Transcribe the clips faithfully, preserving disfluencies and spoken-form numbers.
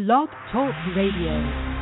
Blog Talk Radio.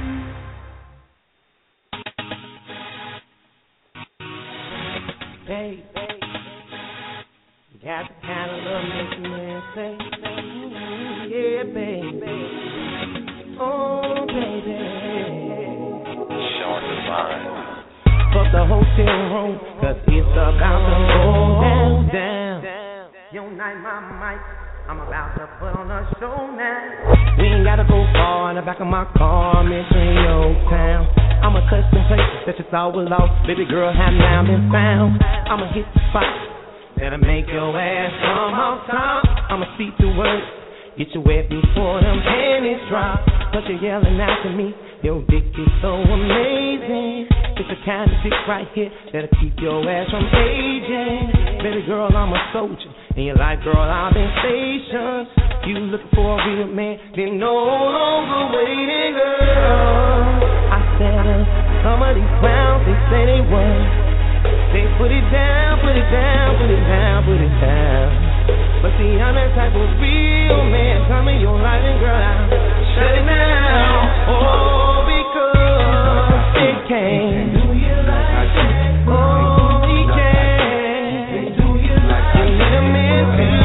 Babe, babe, you got the kind of love makes a man say, yeah, baby, oh, baby. Showing the signs. Fuck the hotel room, cause it's about to go down, down. Your night, my mic, I'm about to put on a show now. We ain't gotta go far in the back of my car, I'm entering your town. I'm a custom place that you thought was lost. Baby girl, have now been found. I'ma hit the spot that'll make your ass come off top. I'ma speak the words, get you wet before them panties drop. But you're yelling out to me, your dick is so amazing. It's the kind of dick right here that'll keep your ass from aging. Baby girl, I'm a soldier, and you're like, girl, I've been stationed. You looking for a real man, then no longer waiting, girl. I said, uh, some of these clowns, they say they won. They put it down, put it down, put it down, put it down. But see, I'm that type of real man. Tell me your life, and girl, I'll shut it down. Oh, because it can. Do you like it? Oh, he can. Do you like it? You let him in too.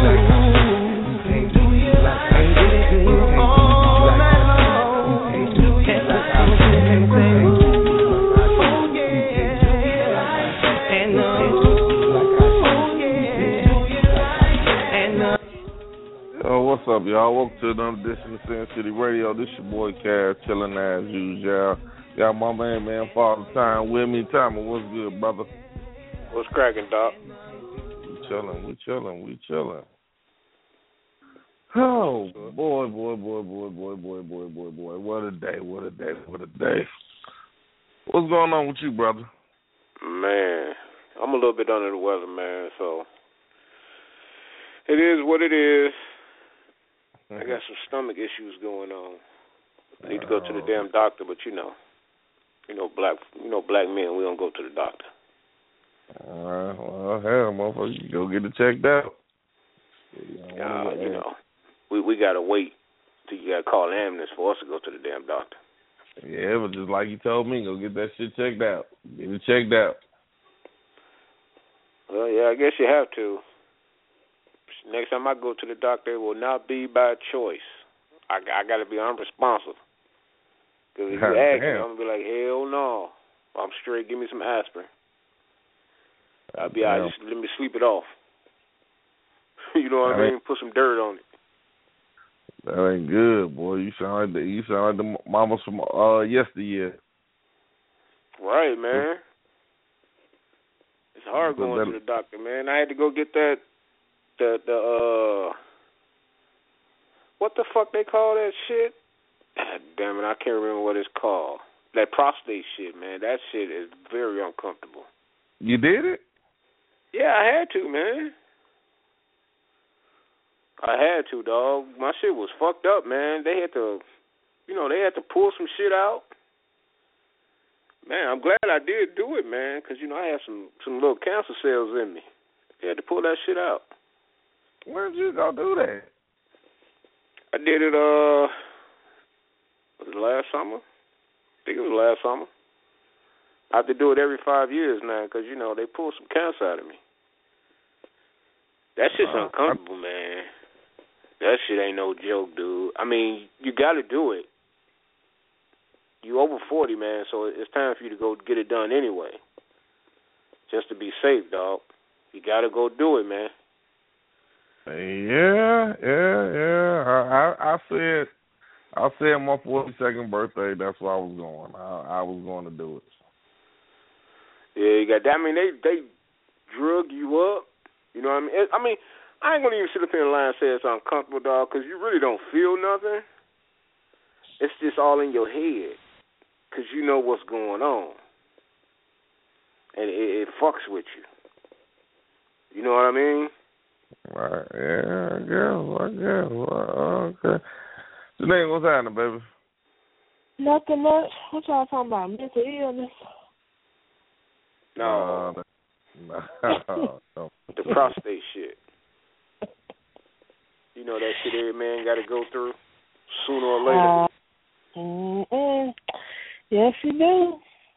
Do you like it? And get it to you all night long. Do you like it? And say, oh yeah. And uh, oh yeah. And uh. Yo, what's up, y'all? Welcome to another edition of Sin City Radio. This your boy Cass, chilling as usual. Got my man, man, Father Time with me. Tommy, what's good, brother? What's cracking, Doc? We chilling, we chilling, we chilling. Oh, boy, boy, boy, boy, boy, boy, boy, boy, boy. What a day, what a day, what a day. What's going on with you, brother? Man, I'm a little bit under the weather, man, so it is what it is. I got some stomach issues going on. I need to go to the damn doctor, but you know, you know, black, you know, black men, we don't go to the doctor. All right, well, hell, motherfucker, you go get it checked out. Uh, you know, we we gotta wait till you gotta call an ambulance for us to go to the damn doctor. Yeah, but just like you told me, go get that shit checked out. Get it checked out. Well, yeah, I guess you have to. Next time I go to the doctor, it will not be by choice. I, I got to be unresponsive. Because if you ask me, I'm going to be like, hell no. I'm straight. Give me some aspirin. I'll be all right. Just let me sleep it off. You know what I mean? Put some dirt on it. That ain't good, boy. You sound like the, you sound like the mamas from uh, yesteryear. Right, man. It's hard going that, to the doctor, man. I had to go get that, the, the, uh, what the fuck they call that shit? God damn it, I can't remember what it's called. That prostate shit, man. That shit is very uncomfortable. You did it? Yeah, I had to, man. I had to, dog. My shit was fucked up, man. They had to, you know, they had to pull some shit out. Man, I'm glad I did do it, man, because, you know, I had some, some little cancer cells in me. They had to pull that shit out. Where did you go do that? I did it, uh, was it last summer? I think it was last summer. I have to do it every five years now because, you know, they pull some cancer out of me. That shit's uh, uncomfortable, I... man. That shit ain't no joke, dude. I mean, you got to do it. You over forty, man, so it's time for you to go get it done anyway. Just to be safe, dog. You got to go do it, man. Yeah, yeah, yeah. I, I, I said, I said my forty-second birthday. That's where I was going. I, I was going to do it. Yeah, you got that. I mean, they they drug you up. You know what I mean? It, I mean, I ain't gonna even sit up here and lie and say it's uncomfortable, dog, because you really don't feel nothing. It's just all in your head, because you know what's going on, and it, it fucks with you. You know what I mean? Right, yeah, I guess, I guess. Well, okay. Janine, what's happening, baby? Nothing much. What y'all talking about? Mental illness? No. Uh, no. no. The prostate shit. You know that shit every man got to go through? sooner or later. Uh, mm-mm. Yes, you do.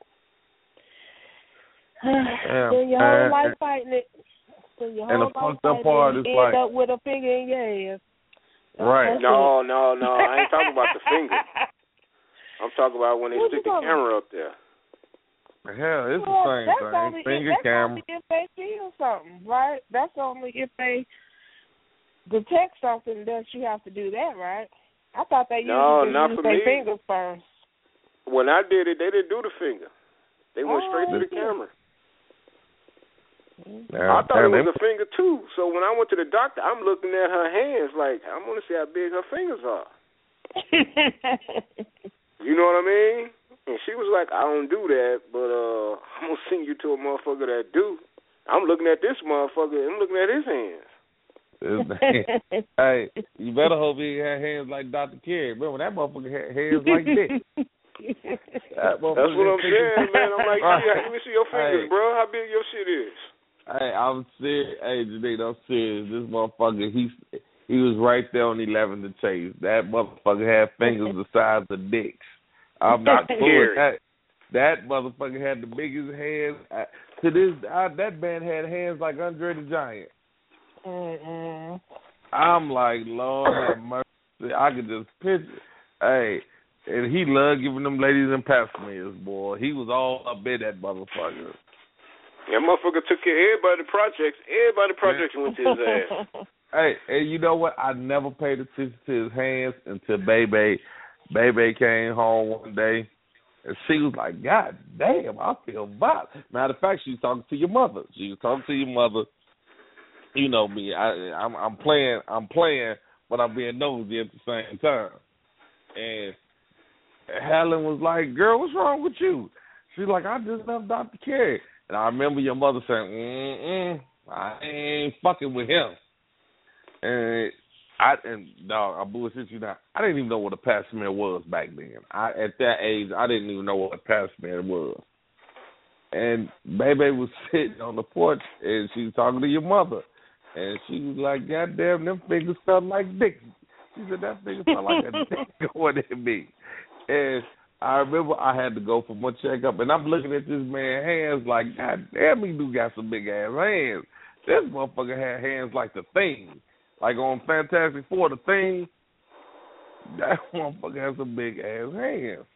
Yeah, Spend your whole and, life fighting it. Spend your and whole the life fucked up fighting part it. is You like, end up with a finger in your ass. right? That's No, it. no, no. I ain't talking about the finger. I'm talking about when they What stick you the talking camera up there. Hell, it's Well, the same that's thing. only Finger if, that's camera. only if they feel something, right? That's only if they detect something that you have to do that, right? I thought they No, usually not just for use me. their fingers first. When I did it, they didn't do the finger. They went Oh, straight to the yeah. camera. Yeah, I thought it and was they- a finger too. So when I went to the doctor, I'm looking at her hands like I want to see how big her fingers are. You know what I mean? And she was like, I don't do that, but uh, I'm gonna send you to a motherfucker that do. I'm looking at this motherfucker. I'm looking at his hands. Hey, you better hope he had hands like Doctor Kerry. Remember that motherfucker had hands like this. That That's what I'm saying, man. I'm like, yeah, let me see your fingers, Hey. bro. How big your shit is? Hey, I'm serious. Hey, Janine, I'm serious. This motherfucker, he he was right there on eleventh and Chase. That motherfucker had fingers the size of dicks. I'm not fooling. That that motherfucker had the biggest hands. I, to this, I, that man had hands like Andre the Giant. Mm-mm. I'm like, Lord have mercy. I could just picture. Hey, and he loved giving them ladies and pap smears, boy. He was all up in that motherfucker. That motherfucker took care of everybody at the projects. Everybody at the projects went to his ass. Hey, and you know what? I never paid attention to his hands until Bebe, Bebe came home one day, and she was like, God damn, I feel violent. Matter of fact, she was talking to your mother. She was talking to your mother. You know me. I, I'm, I'm playing. I'm playing, but I'm being nosy at the same time. And Helen was like, "Girl, what's wrong with you?" She's like, "I just left Doctor Kerry." And I remember your mother saying, mm-mm, I ain't fucking with him. And I and dog, I bullshit you now. I didn't even know what a pap smear was back then. I at that age, I didn't even know what a pap smear was. And Baby was sitting on the porch, and she was talking to your mother, and she was like, "God damn, them fingers felt like dick." She said that finger felt like a dick going at me. And I remember I had to go for my checkup, and I'm looking at this man's hands like, God damn, he do got some big ass hands. This motherfucker had hands like the Thing, like on Fantastic Four, the Thing. That motherfucker has some big ass hands.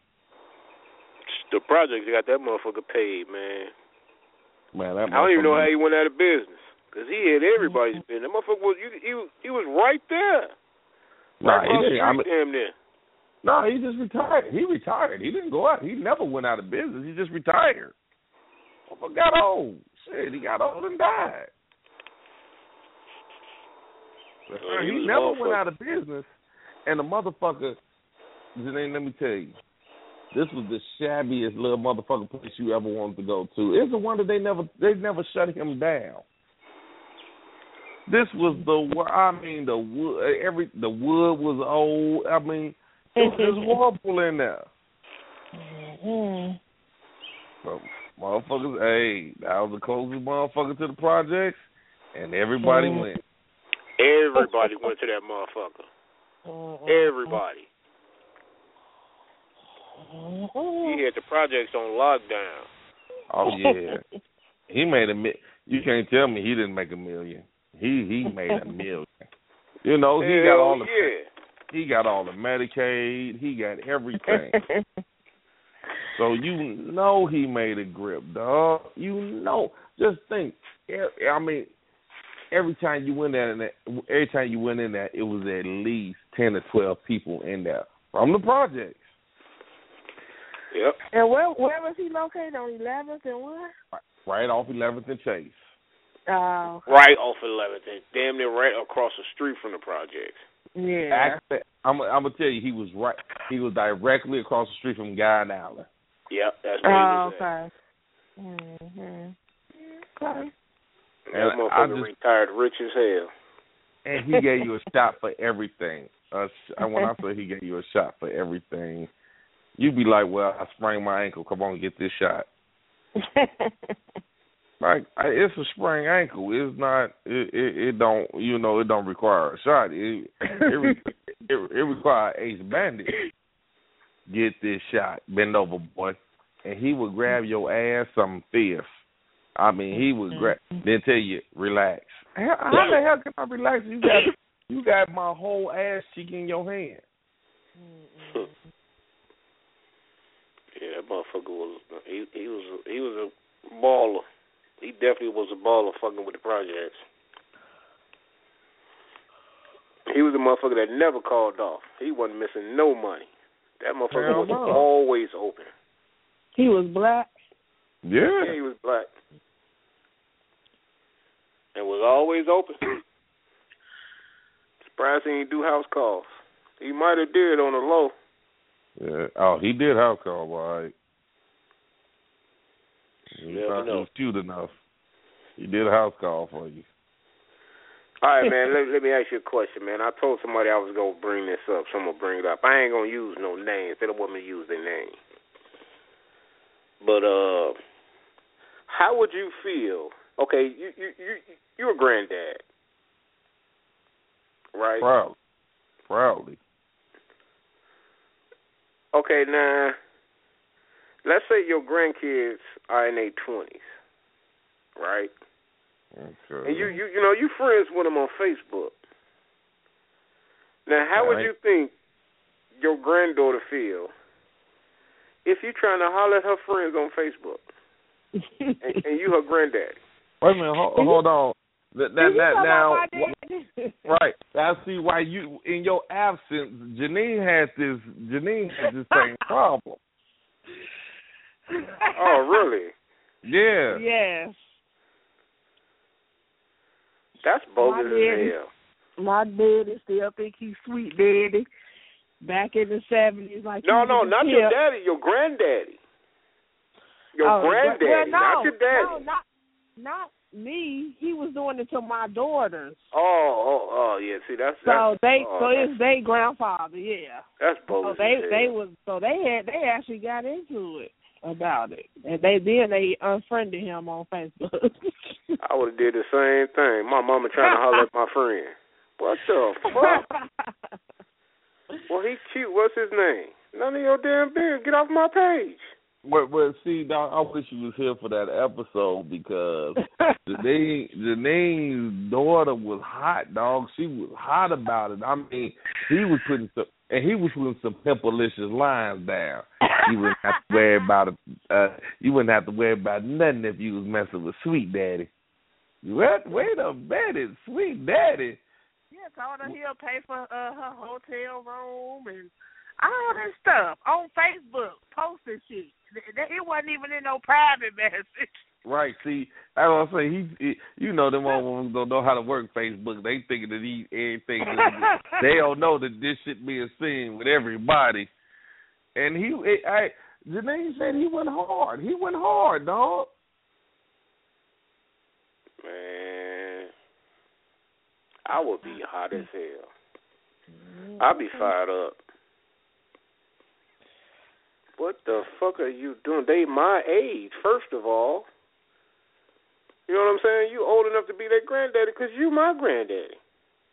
The projects got that motherfucker paid, man. Man, that I don't even know how motherfucker- he went out of business because he had everybody's business. That motherfucker was he, he, he was right there. Nah, Right he across the didn't. I mean, street, damn near. no, he just retired. He retired. He didn't go out. He never went out of business. He just retired. Motherfucker got old. Shit, he got old and died. Oh, he he was never a went out of business. And the motherfucker, Janine, let me tell you, this was the shabbiest little motherfucking place you ever wanted to go to. It's a wonder they never they never shut him down. This was the I mean the wood every the wood was old. I mean it was just horrible in there. Mm-hmm. So, motherfuckers, hey, that was the closest motherfucker to the projects, and everybody Mm-hmm. went. Everybody went to that motherfucker. Mm-hmm. Everybody. Mm-hmm. He had the projects on lockdown. Oh yeah, he made a. Mi- you can't tell me he didn't make a million. He he made a million. You know, he Hell got all the yeah. he got all the Medicaid. He got everything. So you know he made a grip, dog. You know, just think. I mean, every time you went in there, every time you went in there, it was at least ten or twelve people in there from the projects. Yep. And where where was he located? On eleventh and what? Right off eleventh and Chase. Oh, Right off eleventh, and damn near right across the street from the projects. yeah. Actually, I'm, I'm gonna tell you, he was right. He was directly across the street from Guy Island. Yep, that's where Oh, he was at. okay. Mhm. Okay. That And I motherfucker just- retired rich as hell. And he gave you a shot for everything. Uh, when I say he gave you a shot for everything, you'd be like, "Well, I sprained my ankle. Come on, get this shot." Like it's a sprained ankle. It's not. It, it, it don't. You know, it don't require a shot. It, it, it, it required Ace Bandit get this shot, bend over, boy, and he would grab your ass some fierce. I mean, he would grab, then tell you, relax. How, how the hell can I relax? You got you got my whole ass cheek in your hand. Yeah, that motherfucker was he, he was a, he was a baller. He definitely was a baller fucking with the projects. He was a motherfucker that never called off. He wasn't missing no money. That motherfucker Hell was no. always open. He was black. Yeah. Yeah, he was black. And was always open. Surprised he didn't do house calls. He might have did on the low. Yeah. Oh, he did house call, all right. He Never thought he know. was cute enough. He did a house call for you. All right, man, let, let me ask you a question, man. I told somebody I was going to bring this up, so I'm going to bring it up. I ain't going to use no names. They don't want me to use their name. But uh, how would you feel? Okay, you, you, you, you're a granddad, right? Proud. Proudly. Okay, now, let's say your grandkids are in their twenties, right? Okay. And you, you, you know, you friends with them on Facebook. Now, how would Right. you think your granddaughter feel if you trying to holler at her friends on Facebook and, and you her granddaddy? Wait a minute. Hold, hold on. That, that, that now, right? I see why you, in your absence, Janine had this. Janine had this same problem. Oh, really? Yeah. Yes. That's bogus My as daddy. hell. My daddy still think he's sweet daddy. Back in the seventies, like No, he no, was a not kid. your daddy, your granddaddy. Your Oh, granddaddy, well, no, not your daddy. No, not not me. He was doing it to my daughters. Oh, oh, oh, yeah. See, that's So that's, they, oh, so that's, it's their grandfather, yeah. that's So bogus. they, as they hell. was, so they had, they actually got into it about it, and they then they unfriended him on Facebook. I would have did the same thing. My mama trying to holler at my friend. What the fuck? Well, he cute. What's his name? None of your damn business. Get off my page. But, but see, dog, I wish you was here for that episode because Janine, Janine's daughter was hot, dog. She was hot about it. I mean, he was putting some, and he was putting some pimpalicious lines down. You wouldn't have to worry about it. Uh, you wouldn't have to worry about nothing if you was messing with Sweet Daddy. What? Wait a minute, Sweet Daddy. Yeah, told her he'll pay for uh, her hotel room and all this stuff on Facebook, posting shit. It wasn't even in no private message. Right. See, that's what I'm saying. He, he you know, them ones don't know how to work Facebook. They thinking that he everything. They don't know that this shit being seen with everybody. And he, it, I, Janine said he went hard. He went hard, dog. Man, I would be hot as hell. I'd be fired up. What the fuck are you doing? They my age, first of all. You know what I'm saying? You old enough to be their granddaddy because you my granddaddy.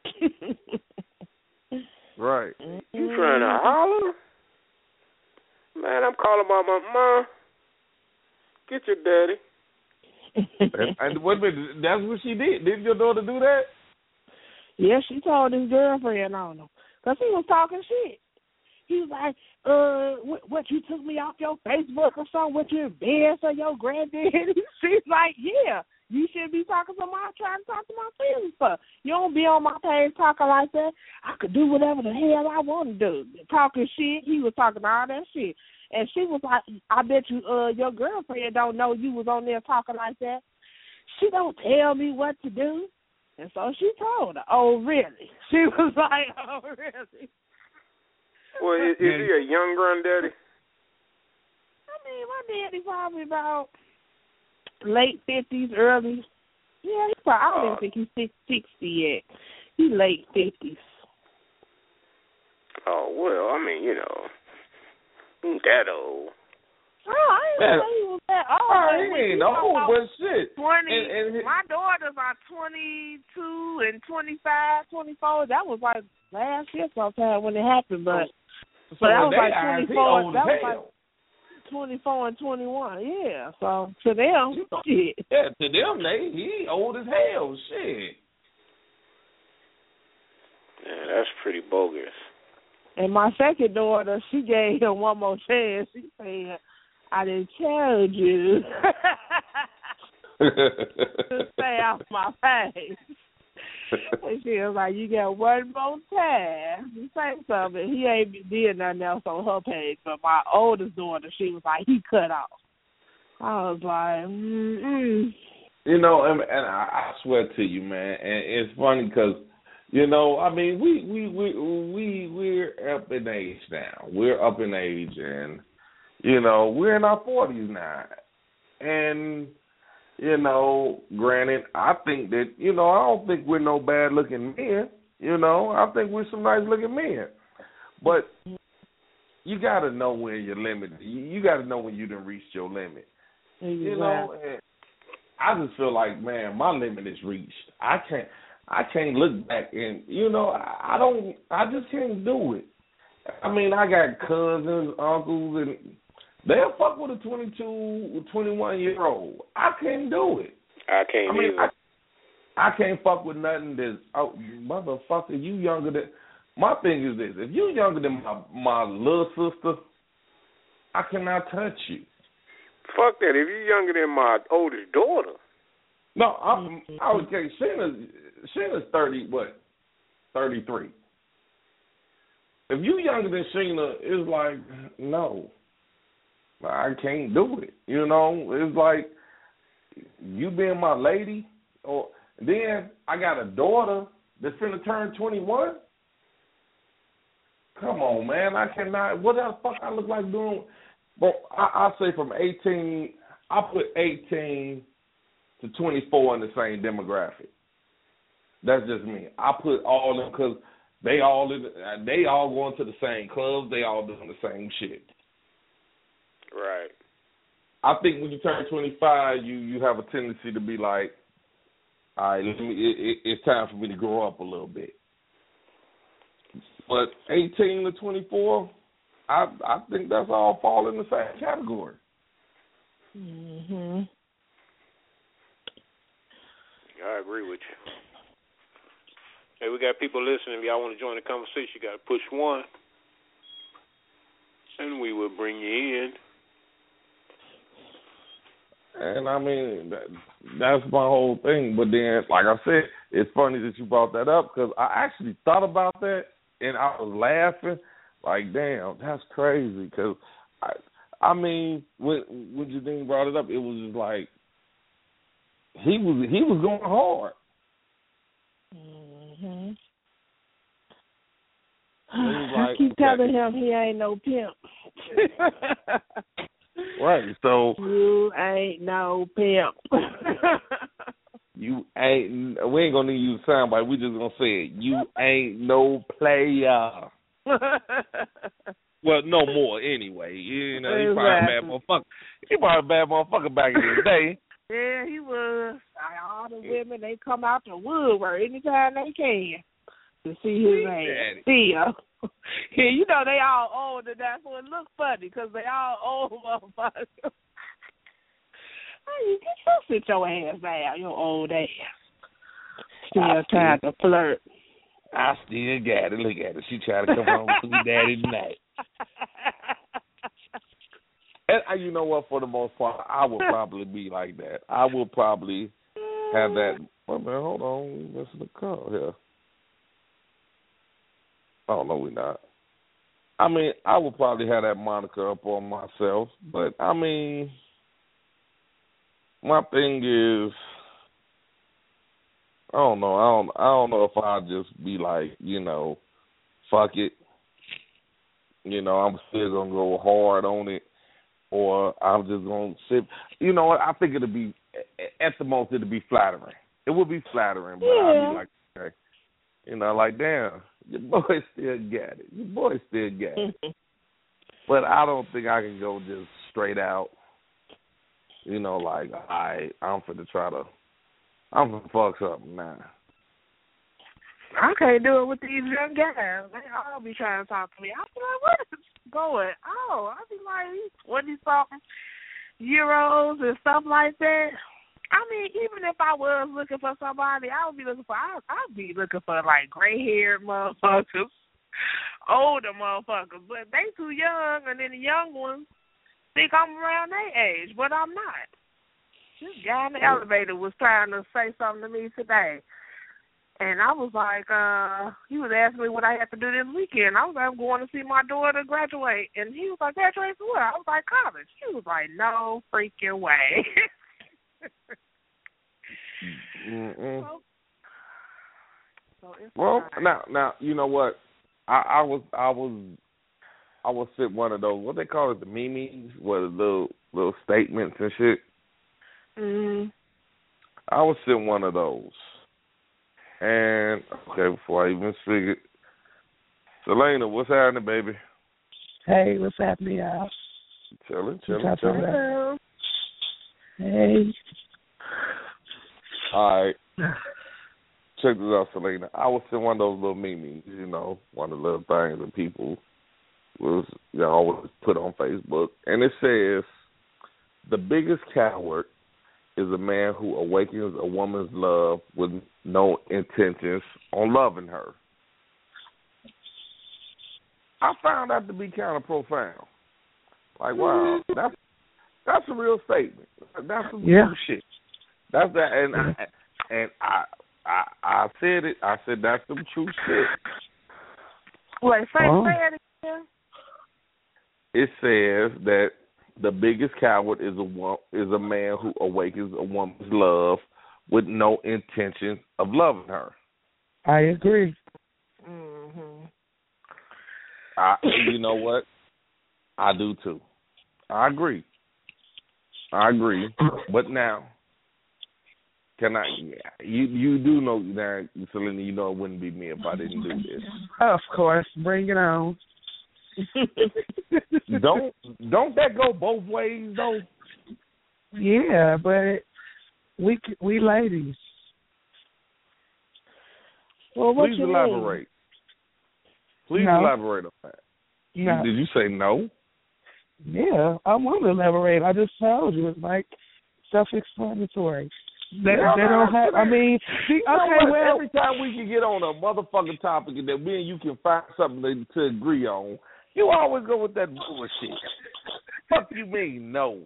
Right. You trying to holler? Man, I'm calling about my mom. Get your daddy. and, and wait a minute, that's what she did. Didn't your daughter do that? Yeah, she told his girlfriend on him because he was talking shit. He was like, uh, what, what, you took me off your Facebook or something? What, you embarrassed of your granddaddy? She's like, yeah, you should be talking to my, trying to talk to my friends for. You don't be on my page talking like that. I could do whatever the hell I want to do. Talking shit. He was talking all that shit. And she was like, I bet you uh your girlfriend don't know you was on there talking like that. She don't tell me what to do. And so she told her, oh, really? She was like, oh, really? Well, is, is he a young granddaddy? I mean, my daddy probably about late fifties, early. Yeah, he probably, I don't even think he's six, sixty yet. He late fifties. Oh, well, I mean, you know, he ain't that old. Oh, I didn't say he was that old. Oh, Like, he when ain't you old, talk but about shit. twenty, And, and his, my daughters are twenty-two and twenty-five, twenty-four. That was like last year sometime when it happened, but so but that was they like eyes, he twenty-four. old That as was hell. like twenty-four and twenty-one. Yeah, so to them, shit. Yeah, to them, they he old as hell. Shit. Yeah, that's pretty bogus. And my second daughter, she gave him one more chance. She said, "I didn't tell you to stay off my face." And she was like, "You got one more time to say something." He ain't did nothing else on her page, but my oldest daughter, she was like, he cut off. I was like, mm-mm. You know, and, and I, I swear to you, man, and it's funny because, you know, I mean, we we we we we're up in age now. We're up in age, and you know, we're in our forties now, and you know, granted, I think that, you know, I don't think we're no bad looking men. You know, I think we're some nice looking men, but you got to know when your limit. You, you got to know when you done reached your limit. Exactly. You know, and I just feel like, man, my limit is reached. I can't, I can't look back and, you know, I, I don't, I just can't do it. I mean, I got cousins, uncles, and they'll fuck with a twenty-two, twenty-one year old. I can't do it. I can't I mean, either. I, I can't fuck with nothing that's, oh, motherfucker, you younger than, my thing is this, if you younger than my, my little sister, I cannot touch you. Fuck that. If you're younger than my oldest daughter. No, I'm, I would say Sheena's, Sheena's thirty, what, thirty-three. If you younger than Sheena, it's like, no, I can't do it. You know, it's like you being my lady, or then I got a daughter that's finna turn twenty-one. Come on, man, I cannot. What the fuck I look like doing? Well, I, I say from eighteen, I put eighteen to twenty-four in the same demographic. That's just me. I put all of them because they all in, they all going to the same clubs. They all doing the same shit. Right. I think when you turn twenty-five, you, you have a tendency to be like, all right, let me, it, it, it's time for me to grow up a little bit. But eighteen to twenty-four, I I think that's all fall in the same category. Mhm. I agree with you. Hey, we got people listening. If y'all want to join the conversation, you got to push one, and we will bring you in. And I mean, that, that's my whole thing. But then, like I said, it's funny that you brought that up because I actually thought about that and I was laughing. Like, damn, that's crazy. Because I, I mean, when when Jadine brought it up, it was just like he was he was going hard. Mhm. Like, I keep okay. telling him he ain't no pimp. Right, so you ain't no pimp. you ain't. We ain't gonna need you to soundbite. We just gonna say it. You ain't no player. Well, no more anyway. You know, he probably a bad motherfucker. He probably a bad motherfucker back in the day. Yeah, he was. All the women, they come out the woodwork anytime they can to see his ass. See ya. Yeah, you know they all old, and that's what it looks funny because they all old motherfuckers. Hey, get your sit your ass down, your old ass. Still trying to flirt. I still got it. Look at it. She trying to come home to me daddy tonight. And uh, you know what? For the most part, I would probably be like that. I would probably have that. Wait a minute, hold on. We missing the call here. Oh, no, we're not. I mean, I would probably have that moniker up on myself. But, I mean, my thing is, I don't know. I don't, I don't know if I'll just be like, you know, fuck it. You know, I'm still going to go hard on it. Or I'm just going to sit. You know what? I think it'll be, at the most, it'll be flattering. It would be flattering, but yeah. I'll be like, okay. You know, like, damn, your boy still got it. Your boy still got it. But I don't think I can go just straight out, you know, like, all right, I'm finna try to, I'm finna fuck something now. I can't do it with these young guys. They all be trying to talk to me. I be like, what is going on? I be like, what are you talking? Euros and stuff like that. I mean, even if I was looking for somebody, I would be looking for, I, I'd be looking for, like, gray-haired motherfuckers, older motherfuckers. But they too young, and then the young ones think I'm around their age, but I'm not. This guy in the elevator was trying to say something to me today. And I was like, uh, he was asking me what I had to do this weekend. I was like, I'm going to see my daughter graduate. And he was like, graduate from what? I was like, college. He was like, no freaking way. so, so it's well, fine. now, now, you know what? I, I was, I was, I was sent one of those. What they call it, the memes, what the little little statements and shit. Mm-hmm. I was sent one of those. And okay, before I even speak it, Selena, what's happening, baby? Hey, what's happening, y'all? Chilling, chilling, chilling. Hey. All right. Check this out, Selena. I was in one of those little memes, you know, one of the little things that people was, you know, always put on Facebook. And it says, the biggest coward is a man who awakens a woman's love with no intentions on loving her. I found that to be kind of profound. Like, wow, that's that's a real statement. That's some yeah. true shit. That's that, and I, and I, I I said it. I said that's some true shit. Wait, say, oh. say it again. It says that the biggest coward is a wo- is a man who awakens a woman's love with no intention of loving her. I agree. Mm-hmm. I, you know what? I do too. I agree. I agree. But now, can I? Yeah, you you do know that, Selena. You know it wouldn't be me if I didn't do this. Of course, bring it on. don't don't that go both ways though? Yeah, but we we ladies. Well, what Please you elaborate. mean? Please no. elaborate on that. No. Did you say no? Yeah, I want to elaborate. I just told you it's like self-explanatory. They, yeah, they don't have. I mean, see, okay, you know well, every time we can get on a motherfucking topic and that me and you can find something to, to agree on, you always go with that bullshit. Fuck you mean no?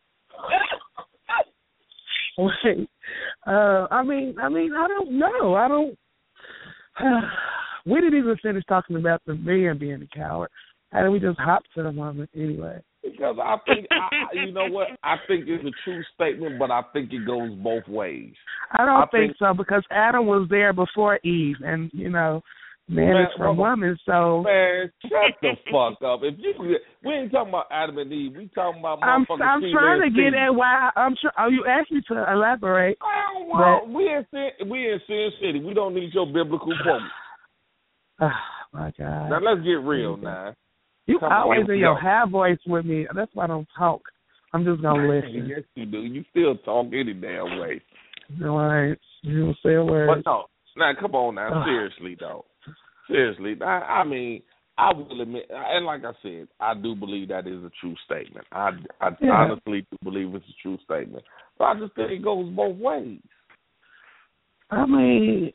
Wait, uh, I mean, I mean, I don't know. I don't. Uh, we didn't even finish talking about the man being a coward. How did we just hop to the moment anyway? Because I think, I, you know what? I think it's a true statement, but I think it goes both ways. I don't I think, think so because Adam was there before Eve, and you know, man, man is from woman. So man, shut the fuck up. If you, we ain't talking about Adam and Eve. We talking about I'm, motherfucking I'm trying to get Steve. at why. I'm sure. Oh, you asked me to elaborate. Oh, well, but, we in Sin, we in Sin City. We don't need your biblical quote. Oh my God. Now let's get real now. You Come always on, in your yo. high voice with me. That's why I don't talk. I'm just gonna listen. Yes, you do. You still talk any damn way. No, I ain't. You don't say a word. But no, now come on now. Seriously though. Seriously, I, I mean, I will admit, and like I said, I do believe that is a true statement. I, I yeah. honestly do believe it's a true statement. But I just think it goes both ways. I mean.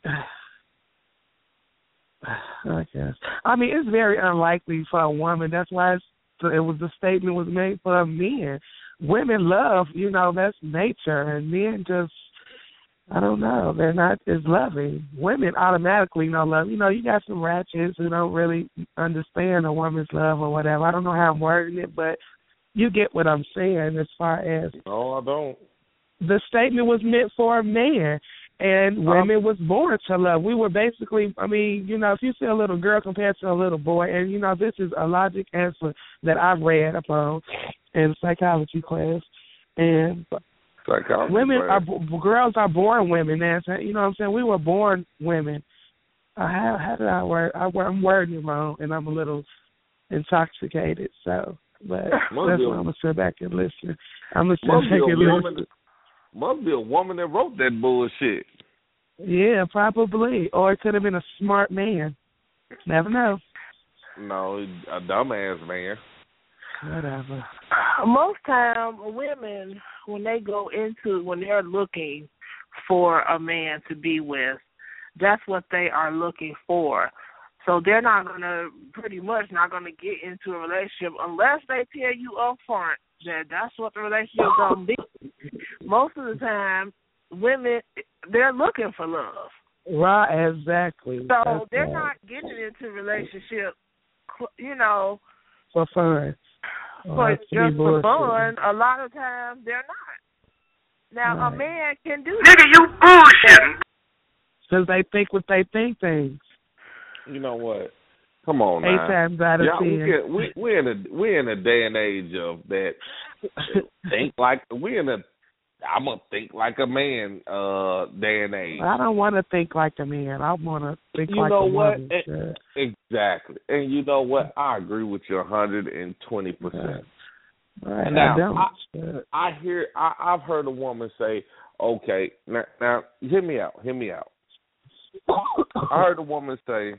I guess. I mean, it's very unlikely for a woman. That's why it's, it was the statement was made for men. Women love, you know, that's nature, and men just, I don't know, they're not as loving. Women automatically know love. You know, you got some ratchets who don't really understand a woman's love or whatever. I don't know how I'm wording it, but you get what I'm saying as far as. No, I don't. The statement was meant for a man. And women um, was born to love. We were basically, I mean, you know, if you see a little girl compared to a little boy, and, you know, this is a logic answer that I read upon in psychology class. And psychology women class. are, girls are born women. And, you know what I'm saying? We were born women. Uh, how, how did I word? I, I'm wording it wrong, and I'm a little intoxicated. So, but that's why I'm going to sit back and listen. I'm going to sit back and listen. Must be a woman that wrote that bullshit. Yeah, probably. Or it could have been a smart man. Never know. No, a dumbass man. Whatever. Most time, women, when they go into, when they're looking for a man to be with, that's what they are looking for. So they're not going to, pretty much not going to get into a relationship unless they tell you up front that that's what the relationship is going to be. Most of the time, women, they're looking for love. Right, exactly. So that's they're right. not getting into a relationship, you know, for fun. for Oh, just for bullshit. fun. A lot of times they're not. Now, right. a man can do that. Nigga, you bullshitting. Because they think what they think things. You know what? Come on Eight now. times out of yeah, ten. we get, we, we're in a we're in a day and age of that. think like we're in a. I'm gonna think like a man. Uh, day and age. I don't want to think like a man. I want to think you like know a what? woman. And, exactly. And you know what? I agree with you a hundred and twenty percent. Right. Now, I don't. I, I hear. I, I've heard a woman say, "Okay, now, now, hear me out. Hear me out." I heard a woman say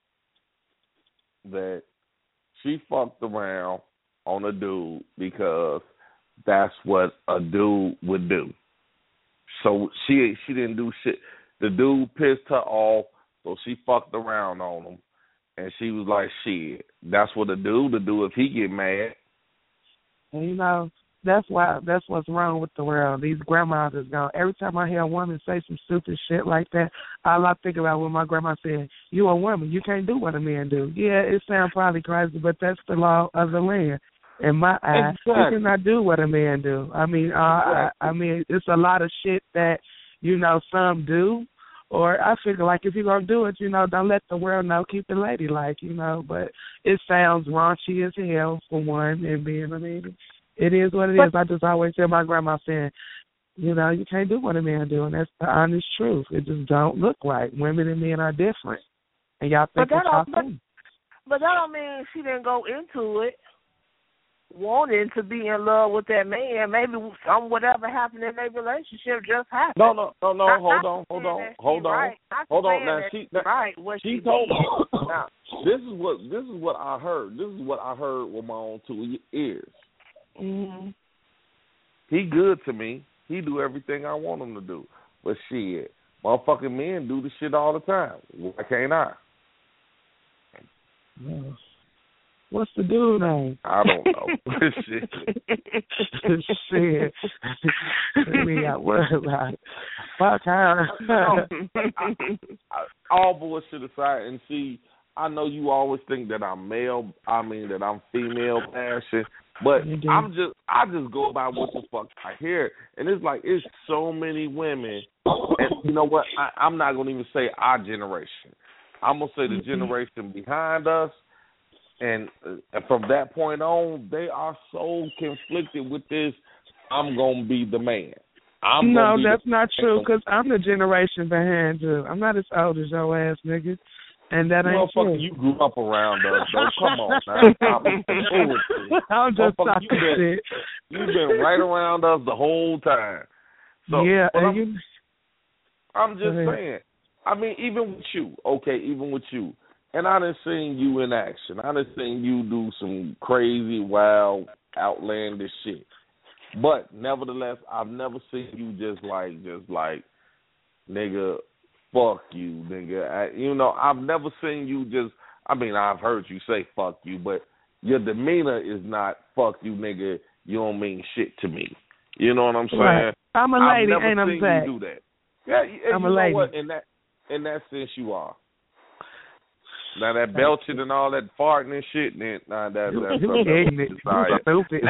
that she fucked around on a dude because that's what a dude would do. So she she didn't do shit. The dude pissed her off, so she fucked around on him, and she was like, "Shit, that's what a dude would do if he get mad." And, you know, that's why that's what's wrong with the world. These grandmas is gone. Every time I hear a woman say some stupid shit like that, all I think about when my grandma said, "You a woman, you can't do what a man do." Yeah, it sounds probably crazy, but that's the law of the land. In my eyes, exactly. you cannot do what a man do. I mean, uh, I, I mean, it's a lot of shit that, you know, some do. Or I figure like if you're gonna do it, you know, don't let the world know. Keep it ladylike, you know. But it sounds raunchy as hell for one, and being I mean, it is what it but, is. I just always hear my grandma saying, you know, you can't do what a man do, and that's the honest truth. It just don't look right. Women and men are different, and y'all think but that y'all don't, but, think. but that don't mean she didn't go into it wanting to be in love with that man. Maybe some whatever happened in their relationship just happened. No, no, no, no. Not, hold not on, hold on, that hold on, right. hold on. Now she, now, right. What she, she told me. did. Now, this is what this is what I heard. This is what I heard with my own two ears. Mm-hmm. He good to me. He do everything I want him to do. But shit, motherfucking men do the shit all the time. Why can't I? Yeah. What's the dude name? I don't know. Shit. Shit. We got worried about it. Fuck her. All bullshit aside, and see, I know you always think that I'm male. I mean that I'm female passion, but I'm just I just go by what the fuck I hear, and it's like it's so many women. And you know what? I, I'm not gonna even say our generation. I'm gonna say the generation behind us. And uh, from that point on, they are so conflicted with this. I'm gonna be the man. I'm no, gonna be that's the not true. Because I'm the generation behind you. I'm not as old as your ass, nigga. And that ain't true. You grew up around us, though. Come on, man. Stop it. I'm just talking you been, shit. You've been right around us the whole time. So, yeah, and I'm, you. I'm just saying. I mean, even with you, okay, even with you. And I done seen you in action. I done seen you do some crazy, wild, outlandish shit. But nevertheless, I've never seen you just like, just like, nigga, fuck you, nigga. I, you know, I've never seen you just, I mean, I've heard you say fuck you, but your demeanor is not fuck you, nigga. You don't mean shit to me. You know what I'm saying? Right. I'm a lady, I've never ain't I'm seen Zach. you do that. Yeah, and I'm you a know lady. what? In that, in that sense, you are. Now that belching and all that farting and shit, then nah, that, that's something. Stupid.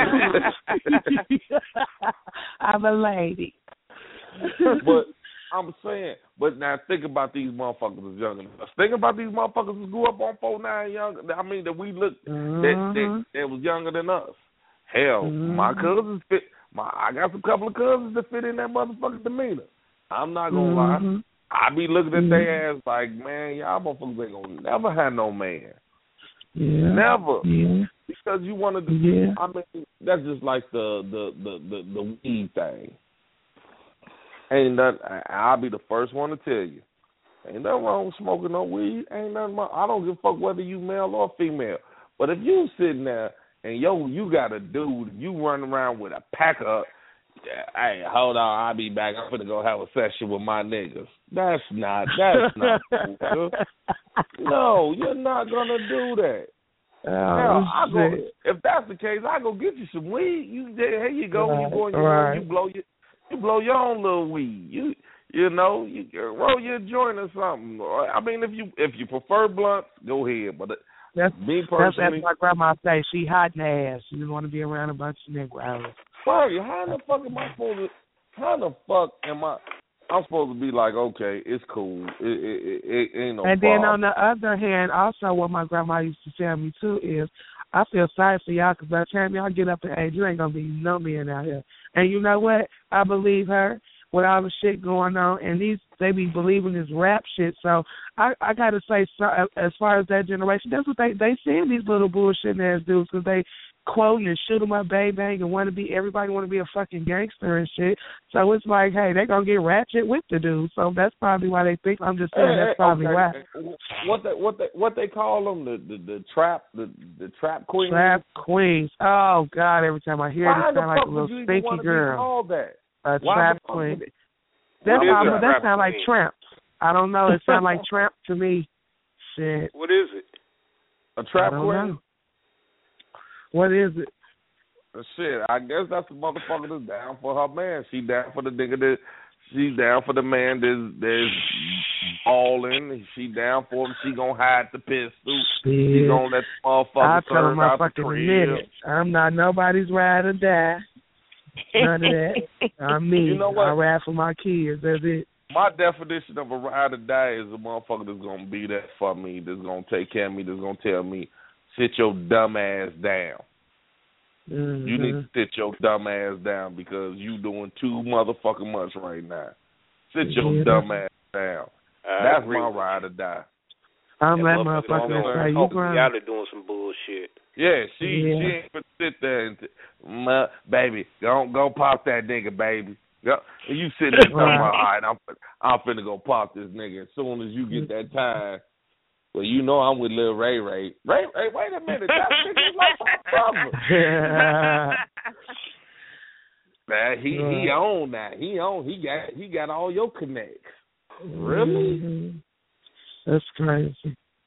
I'm a lady. But I'm saying, but now think about these motherfuckers that's younger than us. Think about these motherfuckers who grew up on four nine young. I mean that we look mm-hmm. that, that that was younger than us. Hell, mm-hmm. my cousins fit. My I got some couple of cousins that fit in that motherfucking demeanor. I'm not gonna mm-hmm. lie. I be looking at mm-hmm. their ass like, man, y'all motherfuckers ain't gonna never have no man. Yeah. Never. Yeah. Because you want to. Yeah. I mean, that's just like the the the the, the weed thing. Ain't nothing. I'll be the first one to tell you. Ain't nothing wrong with smoking no weed. Ain't nothing wrong. I don't give a fuck whether you male or female. But if you sitting there and yo, you got a dude, you run around with a pack of, hey, hold on, I'll be back. I'm finna go have a session with my niggas. That's not. That's not cool. No, you're not gonna do that. Oh, Hell, I go, if that's the case, I go get you some weed. You here you go. Right, you go in your right. room, you blow your you blow your own little weed. You you know you roll your joint or something. I mean, if you if you prefer blunt, go ahead. But that's me that's, personally, that's my grandma say. She hot in the ass. She just want to be around a bunch of niggas. sorry, how the fuck am I supposed to? How the fuck am I? I'm supposed to be like, okay, it's cool. It, it, it, it ain't no And problem. then on the other hand, also what my grandma used to tell me too is, I feel sorry for y'all because by the time y'all get up in age, you ain't gonna be no men out here. And you know what? I believe her with all the shit going on, and these they be believing this rap shit. So I I gotta say, so, as far as that generation, that's what they they seeing these little bullshit ass dudes because they quote and shoot 'em up, bang bang, and want to be everybody want to be a fucking gangster and shit. So it's like, hey, they gonna get ratchet with the dude. So that's probably why they think. I'm just saying Hey, that's hey, probably okay. why. What they what they what they call them the the, the trap the the trap queen. Trap queens. Oh God! Every time I hear Why it, it the sound like a fuck little would you even stinky want to girl. be called that? A Why trap the fuck queen. would- That's What is how, a that trap sound like queen? tramp. I don't know. It sound like tramp to me. Shit. What is it? A trap I don't queen. know. What is it? Uh, Shit, I guess that's the motherfucker that's down for her man. She down for the nigga that she's down for the man that's that's balling. She down for him. She gonna hide the pistol. She Shit. gonna let the motherfucker I'll tell serve him out the motherfucker in a crib. minute. I'm not nobody's ride or die. None of that. I'm me. You know what? I ride for my kids. That's it. My definition of a ride or die is a motherfucker that's gonna be there for me, that's gonna take care of me, that's gonna tell me, sit your dumb ass down. Mm-hmm. You need to sit your dumb ass down because you doing too motherfucking much right now. Sit your Yeah. dumb ass down. I That's agree my with ride or die. I'm that that motherfucker motherfucker don't that know say you talk to grind. y'all are doing some bullshit. Yeah, she Yeah. she ain't gonna sit there and t- my, baby, go go pop that nigga, baby. Go. And you sitting there talking about, all right, I'm I'm finna go pop this nigga as soon as you get that time. Well, you know I'm with Lil Ray Ray. Ray Ray, wait a minute, that nigga's like my brother. Man, he he on that. He on. He got he got all your connects. Really? Mm-hmm. That's crazy.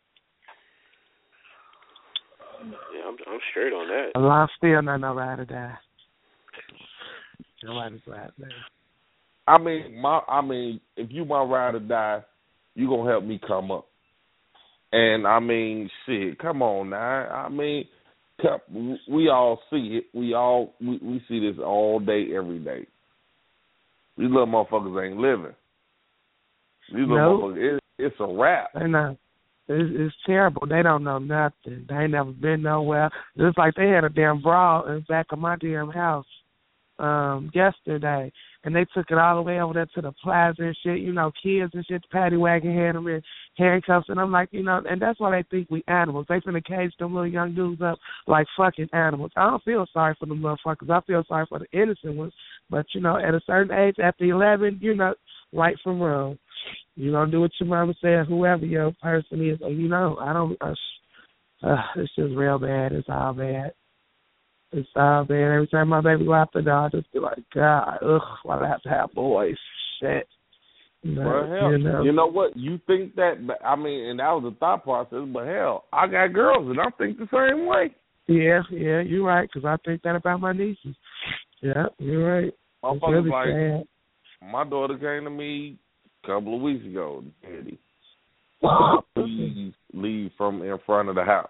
Yeah, I'm I'm straight on that. Well, I'm still not no ride or die. Nobody's ride or die. I mean, my I mean, if you my ride or die, you gonna help me come up. And I mean, shit, come on now. I mean, come, we all see it. We all we, we see this all day, every day. These little motherfuckers ain't living. These little Nope. motherfuckers, it, it's a wrap. They not. It's, it's terrible. They don't know nothing. They ain't never been nowhere. It's like they had a damn brawl in the back of my damn house um, yesterday, and they took it all the way over there to the plaza and shit. You know, kids and shit. The paddy wagon had them in handcuffs, and I'm like, you know, and that's why they think we animals. They finna cage them little young dudes up like fucking animals. I don't feel sorry for them motherfuckers. I feel sorry for the innocent ones. But you know, at a certain age, after eleven, you know, right from wrong. You gonna do what your mama said, whoever your person is. Or, you know, I don't. Uh, uh, it's just real bad. It's all bad. It's all bad. Every time my baby go out the door, I just be like, God, ugh, why do I have to have boys? Shit. You know, Well, hell, you know. you know what? You think that? But, I mean, and that was the thought process. But hell, I got girls, and I think the same way. Yeah, yeah, you're right. Because I think that about my nieces. Yeah, you're right. It's Motherfuckers really like sad. my daughter came to me a couple of weeks ago. Daddy, please leave from in front of the house.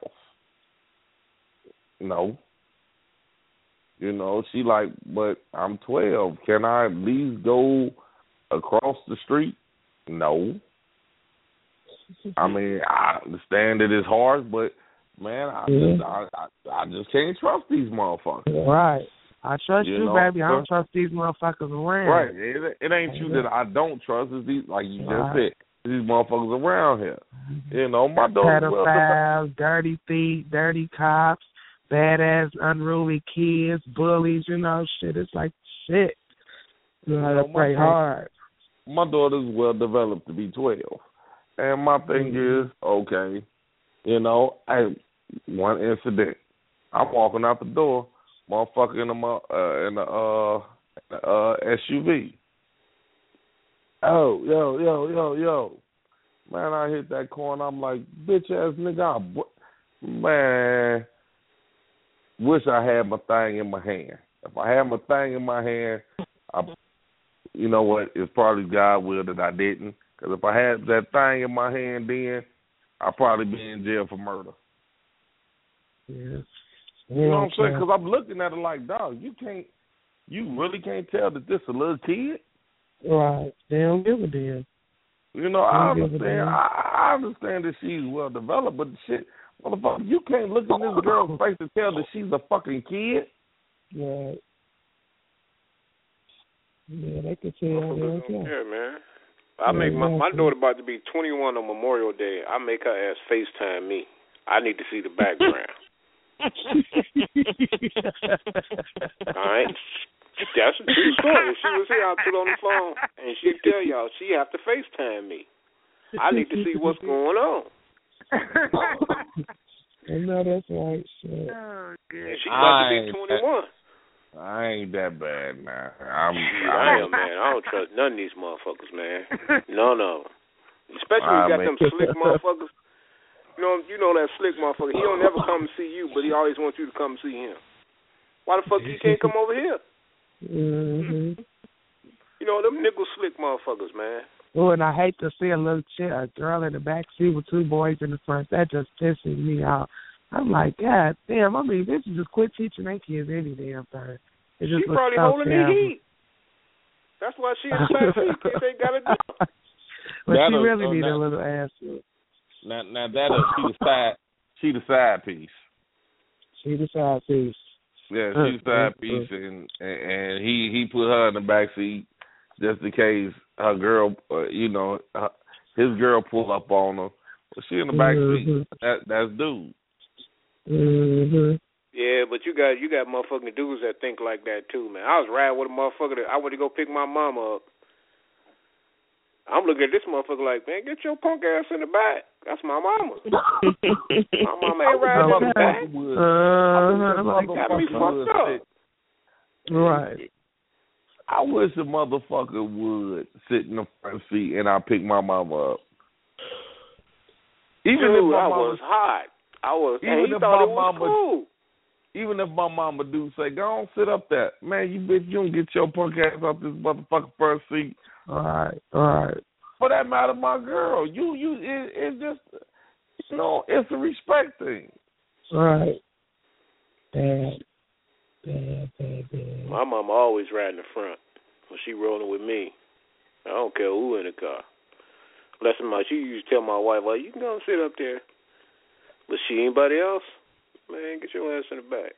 No. You know, she like, but I'm twelve. Can I at least go across the street? No. I mean, I understand that it's hard, but man, I Yeah. just I, I I just can't trust these motherfuckers. Right. I trust You you, know, baby. I don't sir. trust these motherfuckers around. Right. It, it ain't you that I don't trust. It's these, like you Right. just said, these motherfuckers around here. You know, my daughter. Pedophiles, dirty thief, dirty cops, badass, unruly kids, bullies, you know, shit. It's like shit. You You know, know, to my pray thing- hard. my daughter's well developed to be twelve, and my thing mm-hmm. is okay, you know, I one incident, I'm walking out the door, motherfucker in the uh, in the uh, in the, uh S U V. Oh, yo, yo, yo, yo, man! I hit that corner. I'm like, bitch ass nigga, I, man. Wish I had my thing in my hand. If I had my thing in my hand, I, you know what? It's probably God will that I didn't. Because if I had that thing in my hand then, I'd probably be in jail for murder. Yeah. You know what I'm saying? Because I'm looking at it like, dog, you can't, you really can't tell that this a little kid? Right. They don't give a damn. You know, I understand. I, I understand that she's well developed, but shit, motherfucker, you can't look in this girl's face and tell that she's a fucking kid. Right. Yeah, they can tell. They can. Yeah, man. I make my my daughter about to be twenty-one on Memorial Day. I make her ass FaceTime me. I need to see the background. All right. That's a true story. If she was here, I'd put on the phone and she'd tell y'all she have to FaceTime me. I need to see what's going on. I know that's right. Shit. Oh, good. And she's about to be twenty-one. I ain't that bad, man. I'm, I am, man. I don't trust none of these motherfuckers, man. None of them. Especially when you got them slick motherfuckers. You know, you know that slick motherfucker. He don't ever come and see you, but he always wants you to come see him. Why the fuck he can't come over here? Mm-hmm. You know, them nickel slick motherfuckers, man. Oh, and I hate to see a little chick, a girl in the back seat with two boys in the front. That just pisses me off. I'm like, God damn, I mean, bitches just quit teaching their kids any damn thing. It just she probably holding the heat. That's why she in the back seat, because they got it done. But that'll, she really uh, need that, a little ass. Now, now that'll, she the side, she the side piece. She the side piece. Yeah, she's the side piece, and, and he, he put her in the back seat just in case her girl, uh, you know, her, his girl pull up on her. Well, she in the back mm-hmm. seat. That, that's dude. Mm-hmm. Yeah, but you got you got motherfucking dudes that think like that too, man. I was riding with a motherfucker that I went to go pick my mama up. I'm looking at this motherfucker like, man, get your punk ass in the back. That's my mama. My mama ain't riding in the back. Uh, got me fucked up. Right. I wish a motherfucker would sit in the front seat and I pick my mama up. Even Dude, if my I mama was hot. I was. Even he if thought my it was mama, cool. Even if my mama do say, "Go on, sit up there, man, you bitch, you don't get your punk ass off this motherfucking first seat." All right, all right. For that matter, my girl, you, you, it, it's just, you know, it's a respect thing. All right. Bad, bad, bad, bad. My mama always riding the front when she rolling with me. I don't care who in the car. Bless my, she used to tell my wife, "Well, you can go and sit up there." But she anybody else, man, get your ass in the back.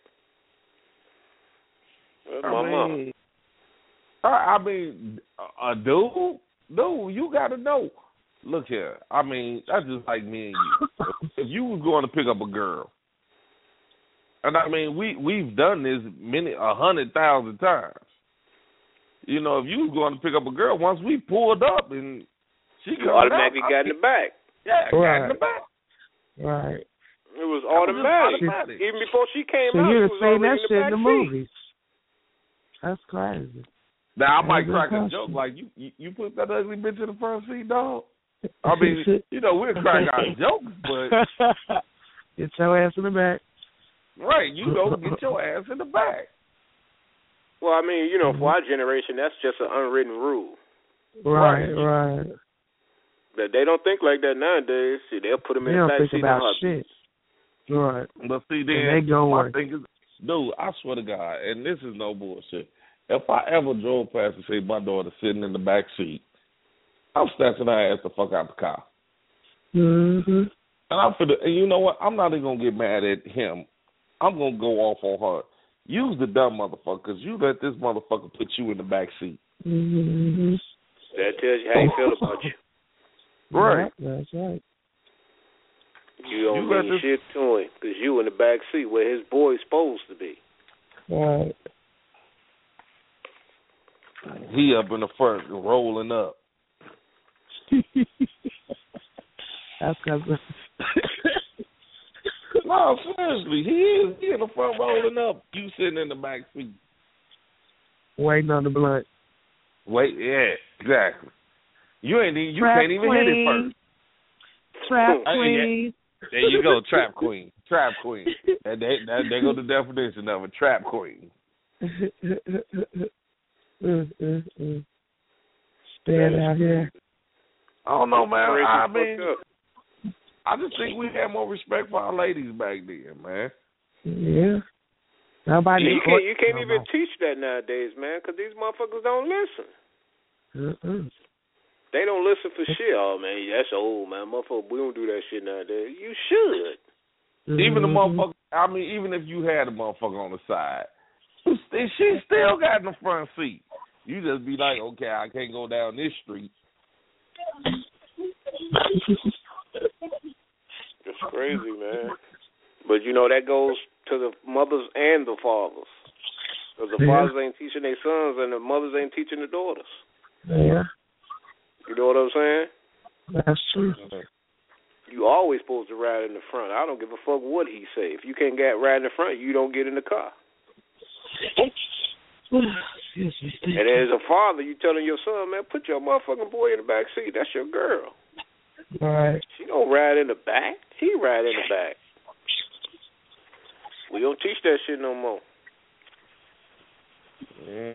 That's I my mean, mom. I mean, a dude, dude, you got to know. Look here, I mean, that's just like me and you. If you was going to pick up a girl, and I mean, we we've done this many a hundred thousand times. You know, if you was going to pick up a girl, once we pulled up and she you automatically out, got in the back. Yeah, right. got in the back. Right. It was automatic. automatic. Even before she came so out, you'd she have was seen that already in the shit back in the seat. movies. That's crazy. Now I might That's crack a impressive. joke like you, you. You put that ugly bitch in the front seat, dog. I mean, you know, we'll crack our jokes, but get your ass in the back. Right, you know, get your ass in the back. Well, I mean, you know, for our generation, that's just an unwritten rule. Right, right. But they don't think like that nowadays. See, they'll put them They in the don't back think seat. about and shit. Right. But see, then And they go my work. thing is, dude, I swear to God, and this is no bullshit. If I ever drove past and say my daughter sitting in the back seat, I'm snatching her ass the fuck out the car. Mm-hmm. And I'm for the, and you know what? I'm not even gonna get mad at him. I'm gonna go off on her. Use the dumb motherfucker, because you let this motherfucker put you in the back seat. Mm-hmm. That tells you how he feel about you. Right. Yeah, that's right. You don't You let mean this- shit to him because you in the back seat where his boy's supposed to be. Right. He up in the front rolling up. That's because. No, seriously, he is. He in the front rolling up. You sitting in the back seat, waiting on the blunt. Wait, yeah, exactly. You ain't even. You Trap can't even queen. hit it first. Trap Uh, queen. yeah. There you go, trap queen, trap queen. And they, that, there go the definition of a trap queen. mm, mm, mm. Stand out here. I don't know, man. Crazy I fucked mean, up. I just think we had more respect for our ladies back then, man. Yeah. Nobody. You can't. You can't even teach that nowadays, man, because these motherfuckers don't listen. Mm-mm. They don't listen for shit. Oh man, that's old, man. Motherfucker, we don't do that shit nowadays. You should. Mm-hmm. Even the motherfucker. I mean, even if you had a motherfucker on the side, she still got in the front seat. You just be like, okay, I can't go down this street. It's crazy, man. But you know that goes to the mothers and the fathers, because the yeah. fathers ain't teaching their sons and the mothers ain't teaching the daughters. Yeah. You know what I'm saying? That's true. You always supposed to ride in the front. I don't give a fuck what he say. If you can't get ride in the front, you don't get in the car. And as a father, you telling your son, man, put your motherfucking boy in the back seat. That's your girl. All right. She don't ride in the back. He ride in the back. We don't teach that shit no more. Yeah.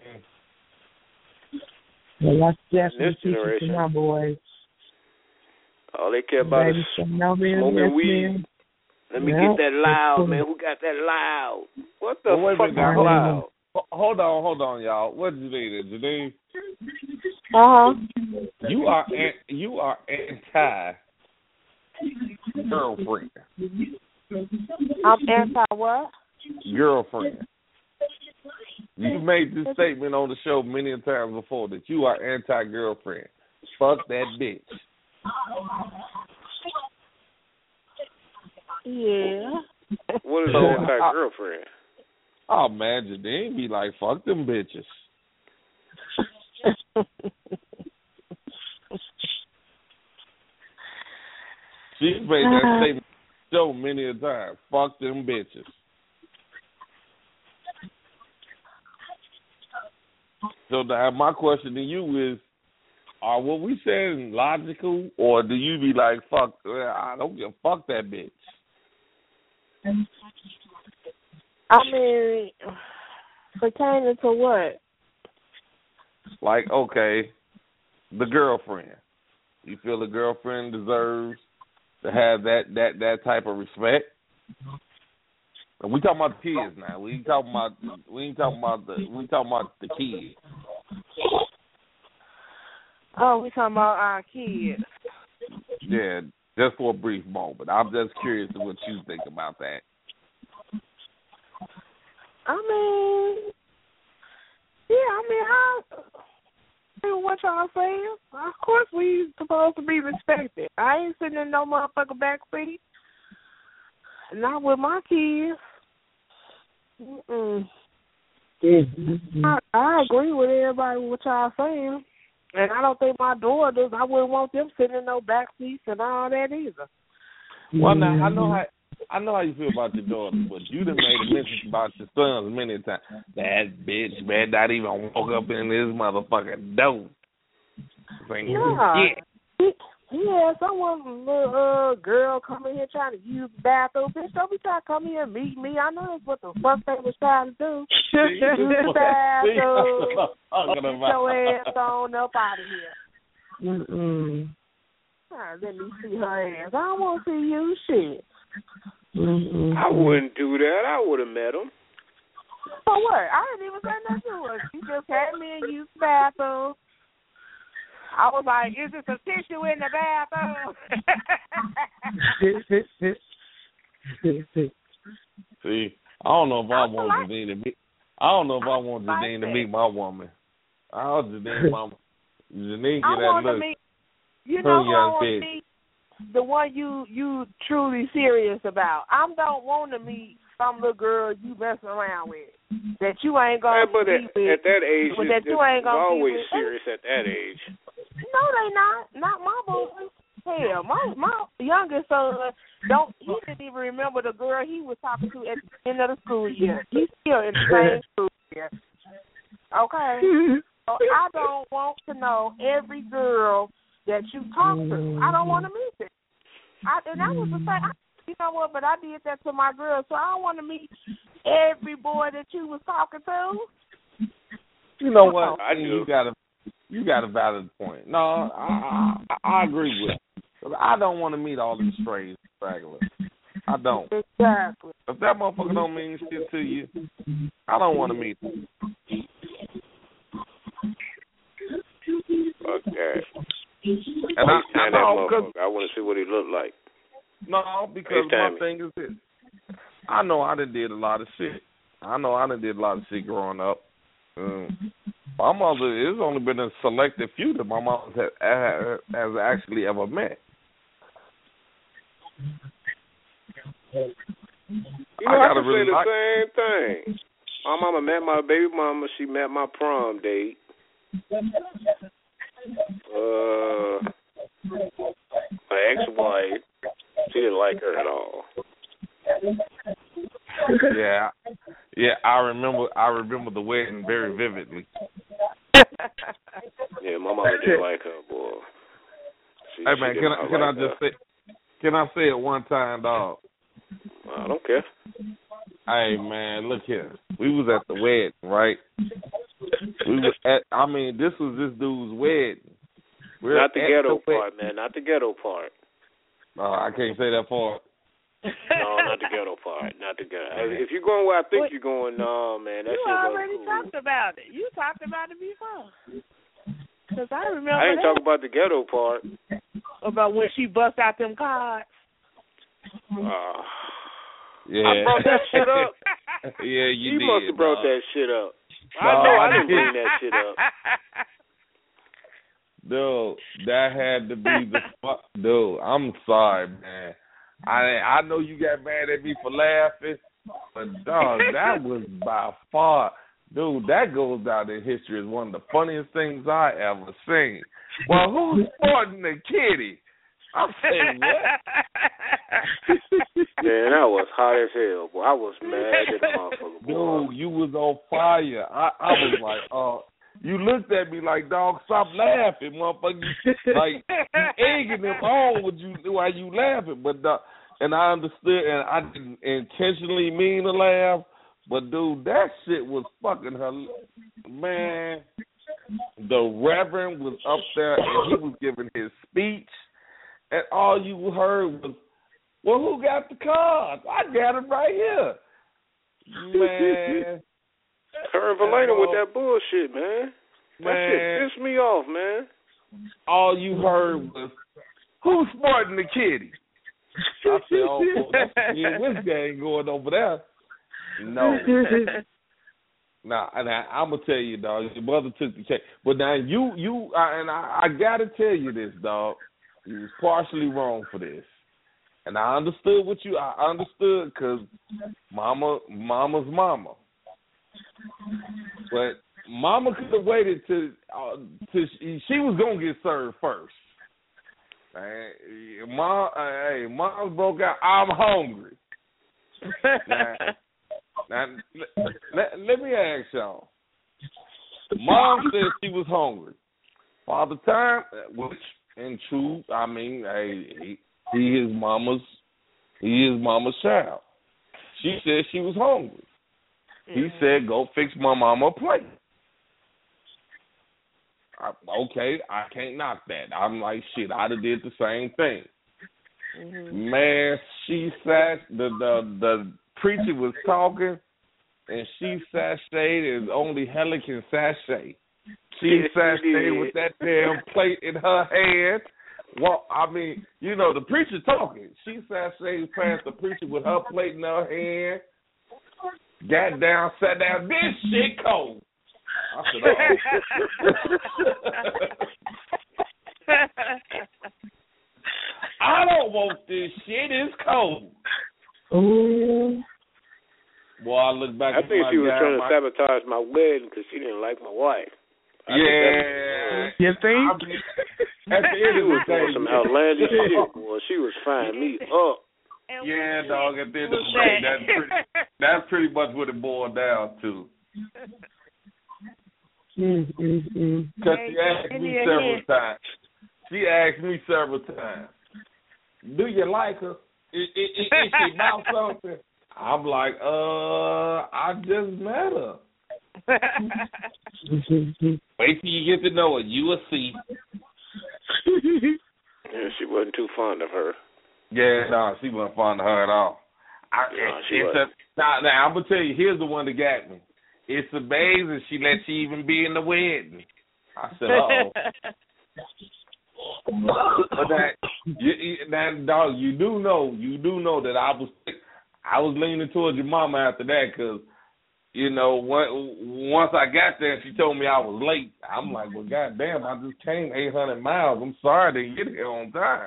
Well, that's definitely This generation. teaching to my boys. All they care about Baby, is no smoking weed. Let me yep. get that loud, man. Who got that loud? What the well, wait fuck a is minute, loud? Hold on, hold on, y'all. What Janine is? Janine? Uh-huh. You are an, you are anti girlfriend. I'm anti what? Girlfriend. You've made this statement on the show many times before that you are anti girlfriend. Fuck that bitch. Yeah. What is So, an anti girlfriend? Oh man, Janine be like, fuck them bitches. She's made that statement so many a time. Fuck them bitches. So now my question to you is, are what we saying logical, or do you be like, fuck, I don't give a fuck that bitch? I mean, pertaining to what? Like, okay, the girlfriend. You feel the girlfriend deserves to have that, that, that type of respect? And we talking about the kids now. We ain't talking about we ain't talking about the we talking about the kids. Oh, we talking about our kids. Yeah, just for a brief moment. I'm just curious to what you think about that. I mean, yeah, I mean, I, I mean, what y'all saying? Of course we supposed to be respected. I ain't sitting in no motherfucking backseat. Not with my kids. Mm-mm. Mm-hmm. I, I agree with everybody with what y'all saying. And I don't think my daughters, I wouldn't want them sitting in no back seats and all that either. Well, now, I know how I know how you feel about your daughter, but you done made a mention about your sons many times. That bitch, man, not even woke up in this motherfucking door. Yeah. Yeah. Yeah, someone, little uh, girl come in here trying to use the bathroom. Bitch, don't be trying to come here and meet me. I know that's what the fuck they was trying to do. Use the bathroom. Get your ass on up out of here. Mm-mm. Right, let me see her ass. I don't want to see you shit. Mm-mm. I wouldn't do that. I would have met him. For what? I didn't even say nothing to her. She just had me and used the bathroom. I was like, is there some tissue in the bathroom? See, I don't know if I want Janine to meet. I don't know if I want Janine to meet my woman. I want Janine, my Janine get that look. Meet, you know who I want to meet? The one you you truly serious about. I don't want to meet some little girl you messing around with that you ain't gonna yeah, but be at, with. At that age, but it's, that you ain't gonna always be with. serious at that age. No, they not. Not my boys. Hell, my my youngest son don't. He didn't even remember the girl he was talking to at the end of the school year. He's still in the same school year. Okay. So I don't want to know every girl that you talk to. I don't want to meet it. I, and that was the thing. I, you know what? But I did that to my girl, so I don't want to meet every boy that you was talking to. You know what? I do. You got a you got a valid point. No, I I, I agree with you. I don't want to meet all these strays regular. I don't. Exactly. If that motherfucker don't mean shit to you, I don't want to meet them. Okay. And I, I, I, know, I want to see what he looked like. No, because my thing is this. I know I done did a lot of shit. I know I done did a lot of shit growing up. Um, my mother, it's only been a selected few that my mom has, has actually ever met. You know, I, I can really say the like same thing. My mama met my baby mama. She met my prom date. Uh, my ex-wife. She didn't like her at all. Yeah, yeah. I remember. I remember the wedding very vividly. Yeah, my mama didn't like her, boy. She, hey man, can I can like I just her. say can I say it one time, dog? I don't care. Hey man, look here. We was at the wedding, right? We was at. I mean, this was this dude's wedding. We're not the ghetto the part, man. Not the ghetto part. No, I can't say that part. No, not the ghetto part. Not the ghetto. If you're going where I think what? you're going, no, man. That you shit already cool. talked about it. You talked about it before. Cause I remember. I didn't that. talk about the ghetto part. About when she bust out them cards. Uh, yeah. I brought that shit up. Yeah, you, you did. You must have brought no. that shit up. No, I know I I didn't did. bring that shit up. Dude, that had to be the fuck. Dude, I'm sorry, man. I I know you got mad at me for laughing, but dog, that was by far, dude. That goes down in history as one of the funniest things I ever seen. Well, who's sporting the kitty? I'm saying what? Man, I was hot as hell. Boy, I was mad at the motherfucker. Boy. Dude, you was on fire. I I was like, oh. Uh, You looked at me like, dog, stop laughing, motherfucker. Like, you egging them on with you while you laughing. But uh, and I understood, and I didn't intentionally mean to laugh. But, dude, that shit was fucking her. Man, the Reverend was up there, and he was giving his speech. And all you heard was, well, who got the cards? I got it right here. Man. Her and Valena with that bullshit, man. That man. shit pissed me off, man. All you heard was, who's sporting the kitty? I said, oh, yeah, this gang going over there. No. Nah, and I, I'm going to tell you, dog, your mother took the check. But now you, you, I, and I, I got to tell you this, dog. You was partially wrong for this. And I understood what you, I understood because mama, mama's mama. But mama could have waited to, uh, to she, she was gonna get served first. Hey, mom, uh, hey, mom broke out. I'm hungry. now, now let, let, let me ask y'all. Mom said she was hungry. Father Time, which in truth, I mean, hey, he, he is mama's, he is mama's child. She said she was hungry. He said, go fix my mama a plate. I, okay, I can't knock that. I'm like, shit, I'd have did the same thing. Mm-hmm. Man, she sat, the, the the preacher was talking, and she sashayed as only Helen can sashay. She sashayed with that damn plate in her hand. Well, I mean, you know, the preacher talking. She sashayed past the preacher with her plate in her hand. Got down, sat down. This shit cold. I said, oh. I don't want this shit. It's cold. Ooh. Boy, I look back I at think my she was guy, trying to my... sabotage my wedding because she didn't like my wife. Yeah. You think? I mean, at the end of the day, some outlandish shit, boy. She was frying me up. Yeah, dog. At the end of the day, that's pretty, that's pretty much what it boiled down to. Mm, mm, mm. Because she asked me several times. She asked me several times, do you like her? Is, is, is she about something? I'm like, uh, I just met her. Wait till you get to know her. You will see. Yeah, she wasn't too fond of her. Yeah, no, she wasn't fond of her at all. I, no, she it's a, now, now, I'm going to tell you, here's the one that got me. It's amazing she let you even be in the wedding. I said, uh-oh. But that, you, that dog, you do know, you do know that I was, I was leaning towards your mama after that because, you know, once I got there, she told me I was late. I'm like, well, goddamn, I just came eight hundred miles. I'm sorry I didn't get here on time.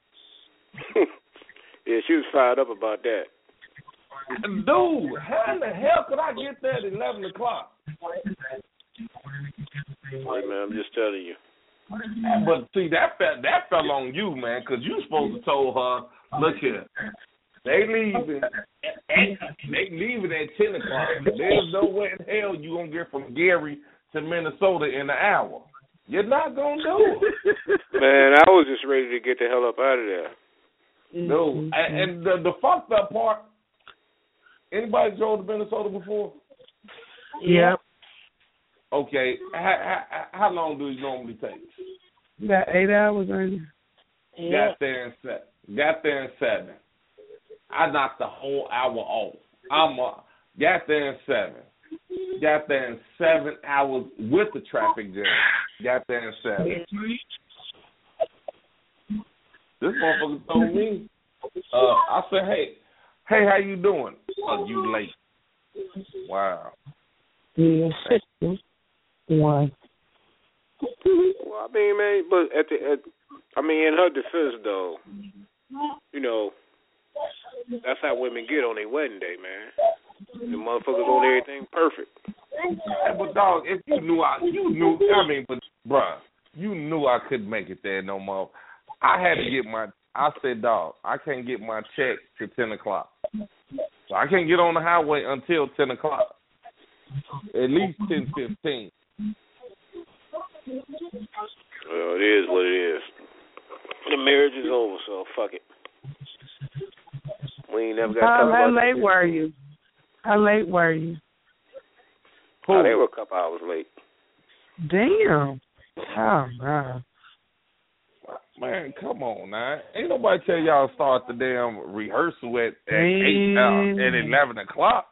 Yeah, she was fired up about that. Dude, how in the hell could I get there at eleven o'clock? Hey, man, I'm just telling you. But see, that fell, that fell on you, man, because you supposed to told her, look here, they leaving, they leaving at ten o'clock. There's no way in hell you gonna get from Gary to Minnesota in an hour. You're not gonna do it. Man, I was just ready to get the hell up out of there. No, and, and the, the fucked up part. Anybody drove to Minnesota before? Yep. Okay, how, how, how long do it normally take? About eight hours, ain't it? Got there in seven. Got there in seven. I knocked the whole hour off. I'm uh, got there in seven. Got there in seven hours with the traffic jam. Got there in seven. This motherfucker told me. Uh, I said, hey. Hey, how you doing? Oh, you late. Wow. Yeah. Why? Well, I mean, man, but at the, at, I mean, in her defense, though, you know, that's how women get on their wedding day, man. The motherfuckers want everything perfect. But dog, if you knew, I, you knew. I mean, but bruh, you knew I couldn't make it there no more. I had to get my. I said, dog, I can't get my check to ten o'clock. So I can't get on the highway until ten o'clock. At least ten fifteen. Well, it is what it is. The marriage is over, so fuck it. We ain't never got to How, talk how about late this. were you? How late were you? Oh, they were a couple hours late. Damn. Oh, God. Man, come on now. Ain't nobody tell y'all to start the damn rehearsal at, at eight uh, at eleven o'clock.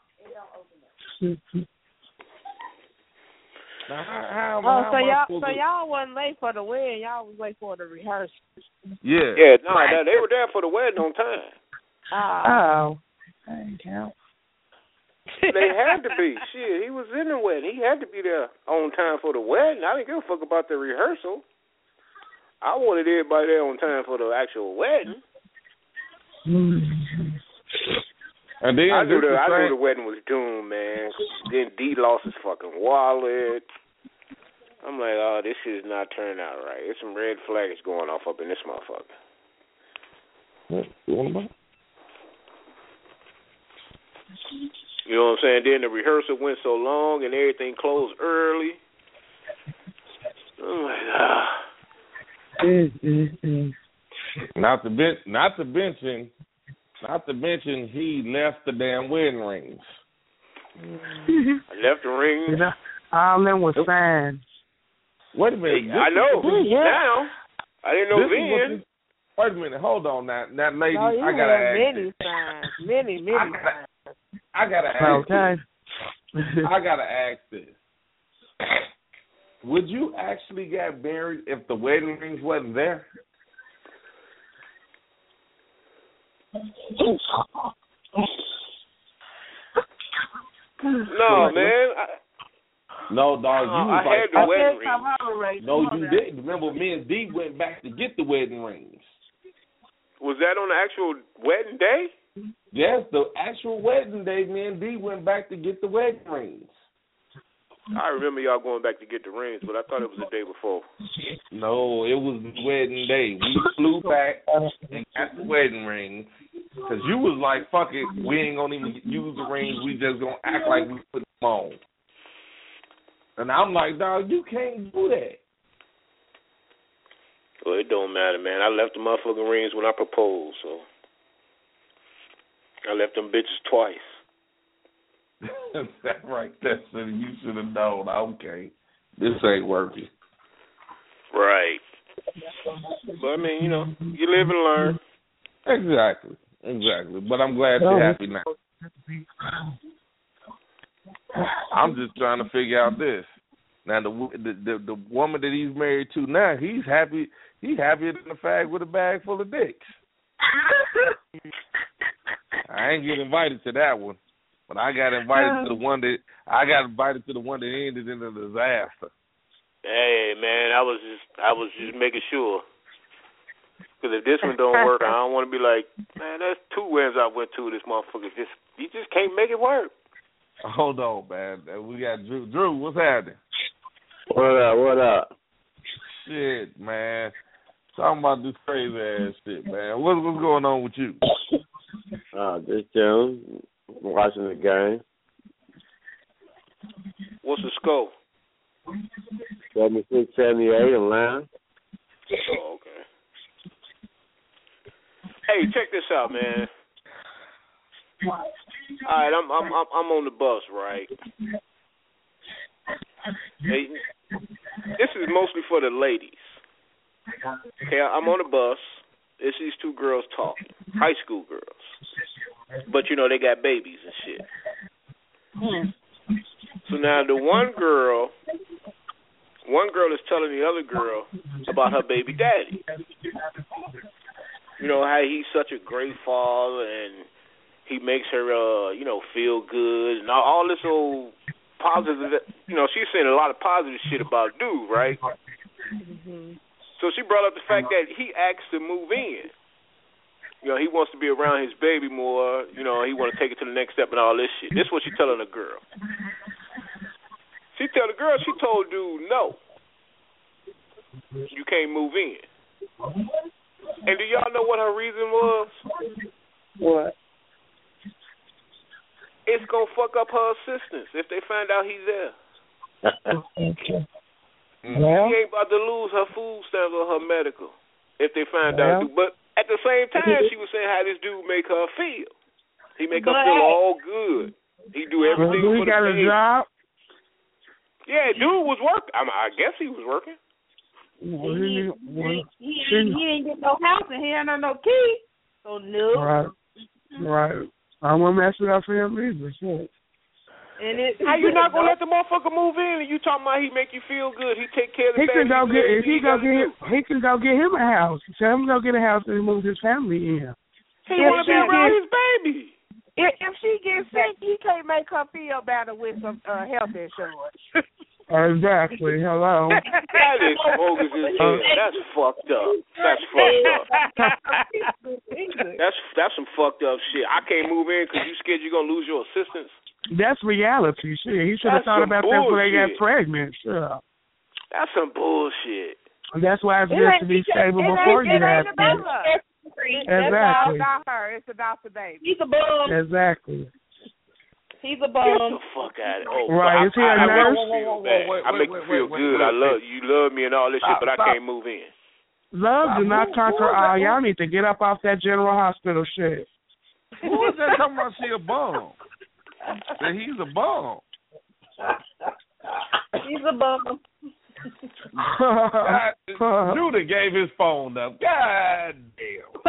Now, how, how, Oh, how so y'all, so so y'all wasn't late for the wedding. Y'all was late for the rehearsal. Yeah. Yeah, no, right. they were there for the wedding on time. Oh. I didn't count. They had to be. Shit, he was in the wedding. He had to be there on time for the wedding. I didn't give a fuck about the rehearsal. I wanted everybody there on time for the actual wedding. Mm-hmm. And then I knew, the, I same... knew the wedding was doomed, man. Then D lost his fucking wallet. I'm like, oh, this is not turning out right. There's some red flags going off up in this motherfucker. What? What about? You know what I'm saying? Then the rehearsal went so long and everything closed early. I'm like, ah. Mm-hmm. Not to ben- not to mention, not to mention, he left the damn wedding rings. I left the rings. You know, all them was signed. Wait a minute. I know. Yeah. Now. I didn't know then. This, wait a minute. Hold on now. Now, ladies, Oh, you I gotta had ask many this. signs. Many, many I gotta, signs. I gotta ask Okay. this. I gotta ask this. Would you actually get married if the wedding rings wasn't there? No, man. I, No, dog. no, You I was had like, the I wedding guess I'm rings. right. no, you didn't. Remember, me and D went back to get the wedding rings. Was that on the actual wedding day? Yes, the actual wedding day, me and D went back to get the wedding rings. I remember y'all going back to get the rings, but I thought it was the day before. No, it was the wedding day. We flew back and got the wedding rings. Because you was like, fuck it, we ain't going to even use the rings. We just going to act like we put them on. And I'm like, dog, you can't do that. Well, it don't matter, man. I left the motherfucking rings when I proposed, so I left them bitches twice. That right there, so you should have known. Okay, this ain't working. Right. But I mean, you know, you live and learn. Exactly, exactly. But I'm glad you're happy now. I'm just trying to figure out this. Now the the the, the woman that he's married to now, he's happy. He's happier than a fag with a bag full of dicks. I ain't get invited to that one. But I got invited to the one that I got invited to the one that ended in a disaster. Hey man, I was just I was just making sure. Because if this one don't work, I don't want to be like, man, that's two wins I went to. This motherfucker just you just can't make it work. Hold on, man. We got Drew. Drew, what's happening? What up? What up? Shit, man. Talking about this crazy ass shit, man. What, what's going on with you? Uh, just chilling. Watching the game. What's the score? seventy-six seventy-eight Atlanta. Oh, okay. Hey, check this out, man. All right, I'm I'm I'm, I'm on the bus, right? Hey, this is mostly for the ladies. Okay, I'm on the bus. It's these two girls talking, high school girls. But, you know, they got babies and shit. Hmm. So now the one girl, one girl is telling the other girl about her baby daddy. You know, how he's such a great father and he makes her, uh, you know, feel good and all, all this old positive, you know, she's saying a lot of positive shit about dude, right? Mm-hmm. So she brought up the fact that he asked to move in. You know, he wants to be around his baby more. You know, he want to take it to the next step and all this shit. This is what she telling the girl. She tell the girl, she told dude, no, you can't move in. And do y'all know what her reason was? What? It's going to fuck up her assistants if they find out he's there. Okay. Well, she ain't about to lose her food stamps or her medical if they find well, out. But at the same time, she was saying how this dude make her feel. He make her feel all good. He do everything well, for the got baby. a job? Yeah, dude was working. I, mean, I guess he was working. Well, he, well, he, he, he didn't get no house and he ain't no key. So no. Right. Right. I won't mess it up for him either. Shit. And it, how you not gonna let the motherfucker move in and you talking about he make you feel good? He take care of the he baby. Can go get, if he, he go get him, he can go get him a house. Tell him to go get a house and move his family in. He want to be around his baby. If, if she gets sick, he can't make her feel better with some uh, health insurance. Exactly. Hello. That is bogus as hell. That's fucked up. That's fucked up. That's that's some fucked up shit. I can't move in because you scared you're gonna lose your assistance. That's reality. Shit, he should have thought about that before they got pregnant. Sure. That's some bullshit. And that's why it's best to be stable before you have kids. Exactly. It's all about her. It's about the baby. He's a bum. Exactly. He's a bum. Get the fuck out of it. Oh, right. I, Is he a I, nurse? I, whoa, whoa, whoa, wait, I make wait, you feel wait, good. Wait, wait, I love you. Love me and all this stop, shit, but stop. I can't move in. Love do not conquer all. Y'all need to get up off that General Hospital shit. Who is that talking about she a bum? That he's a bum. He's a bum. Judah gave his phone up. God damn.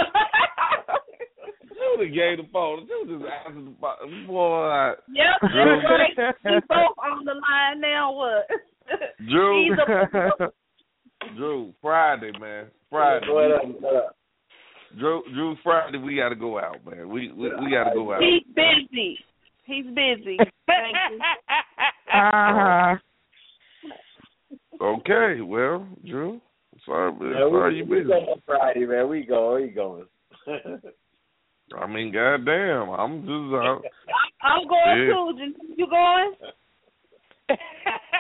Judah gave the phone. Judah answered the phone. Boy. Yep, that's right. We both on the line now. What? Drew. He's a Drew, Friday, man. Friday. What up? What up? Drew, Drew, Friday, we got to go out, man. We we, we got to go out. He's busy. He's busy. Thank you. Uh-huh. Okay, well, Drew, sorry, man. Yeah, sorry we, you we busy. going on Friday, man. We going. We going. I mean, goddamn, I'm just out. I'm going yeah. too. You going?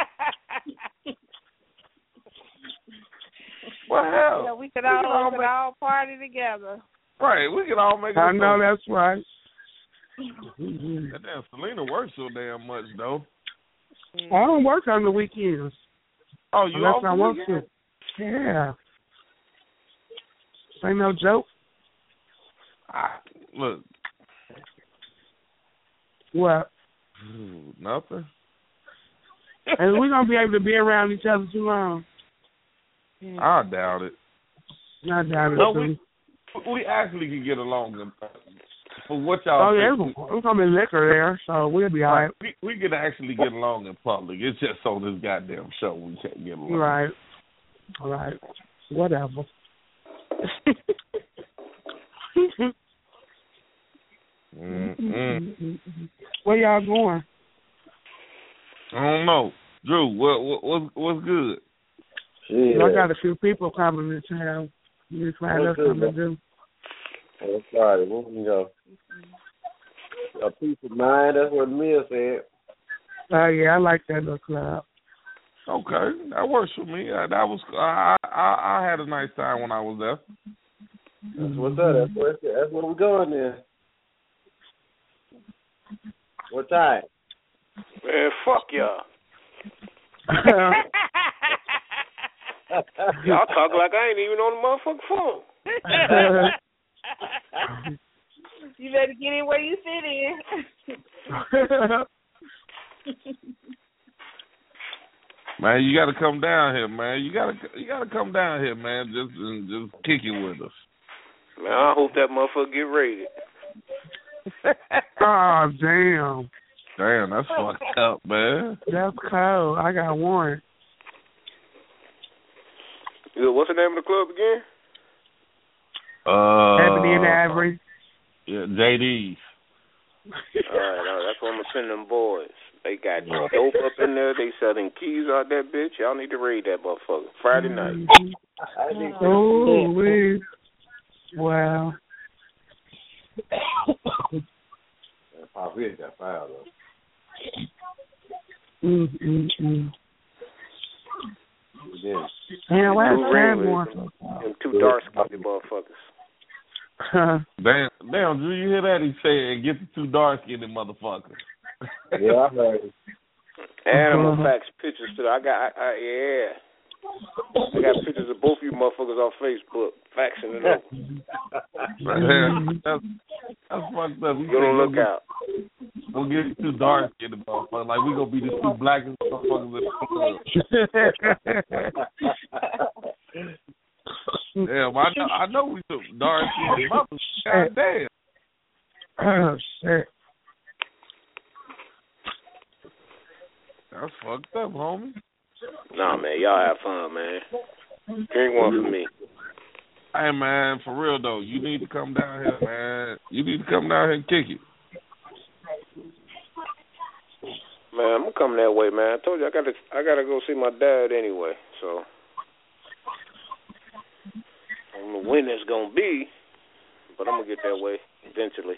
Well, hell, Yeah, we could we all, could all could make, all party together. right. We can all make. I it know fun. that's right. That damn Selena works so damn much though. I don't work on the weekends. Oh, you Unless off I the want weekend? to. Yeah. Ain't no joke. I, look, What? nothing. And we're going to be able to be around each other too long. I doubt it. I doubt it, No, too. we we actually can get along. In, for what y'all Oh, yeah, think, there's going to be liquor there, so we'll be all right. we, we can actually get along in public. It's just on this goddamn show we can't get along. Right. All right. Whatever. Mm-mm. Where y'all going? I don't know. Drew, what, what what's what's good? Shit. I got a few people coming to town. You just find us something to do. I'm sorry. Where we can go? A peace of mind. That's what Mia said. Oh, yeah, I like that little club. Okay, that works for me. Uh, that was I, I I had a nice time when I was there. That's what's up. That's where, that's where we're going then. What time? Man, fuck y'all. Y'all talk like I ain't even on the motherfucking phone. You better get in where you fit in. Man, you got to come down here, man. You got to you got to come down here, man. Just and just kick it with us. Man, I hope that motherfucker get raided. Oh, damn. Damn, that's fucked up, man. That's cold. I got one. Yeah, what's the name of the club again? Uh, Ebony and Ivory. Yeah, J D's. All right, all right, that's where I'm gonna send them boys. They got dope up in there. They selling keys out that bitch. Y'all need to raid that motherfucker Friday night. Oh, we. Wow. Pop really got fired up. Mm, mm, mm. Yeah. Man, why is Two Fred ringleaders, going them, so them two dark skinned motherfuckers. far? Damn, damn, do you hear that? He said, "Get the two dark skinned motherfuckers." Yeah, I heard it. And I'm gonna fax pictures to. I got, I, I, yeah. I got pictures of both you motherfuckers on Facebook, faxing it over. Man, that's, that's fucked up. You don't look out. We'll get you two dark skinned motherfuckers. Like we gonna be the two black motherfuckers in the club. Damn, I know, I know we took dark skinned mothers. God damn. Oh, shit. That's fucked up, homie. Nah, man, y'all have fun, man. Drink one for me. Hey, man, for real, though, you need to come down here, man. You need to come down here and kick it. Man, I'm gonna come that way, man. I told you I gotta, I gotta go see my dad anyway. So I don't know when it's gonna be, but I'm gonna get that way eventually.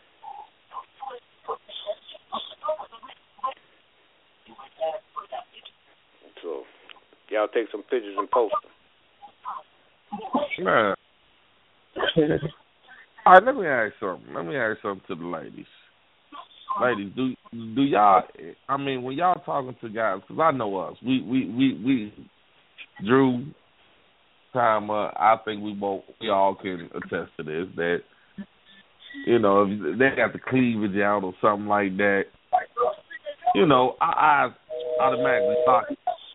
So y'all take some pictures and post them. Man. All right, let me ask something. Let me ask something to the ladies. Ladies, do do y'all? I mean, when y'all talking to guys, because I know us, we we we we Drew, Time, uh, I think we both we all can attest to this. That you know, if they got the cleavage out or something like that, you know, our eyes automatically lock.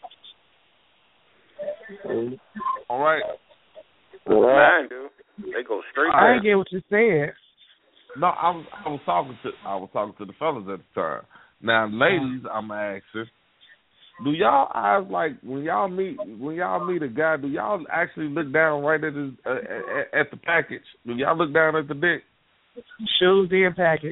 All right. Mine do. They go straight I there. didn't get what you said. No, I was I was talking to I was talking to the fellas at the time. Now, ladies, I'm asking, do y'all eyes like when y'all meet when y'all meet a guy? Do y'all actually look down right at his uh, at, at the package? Do y'all look down at the dick? Shoes and package.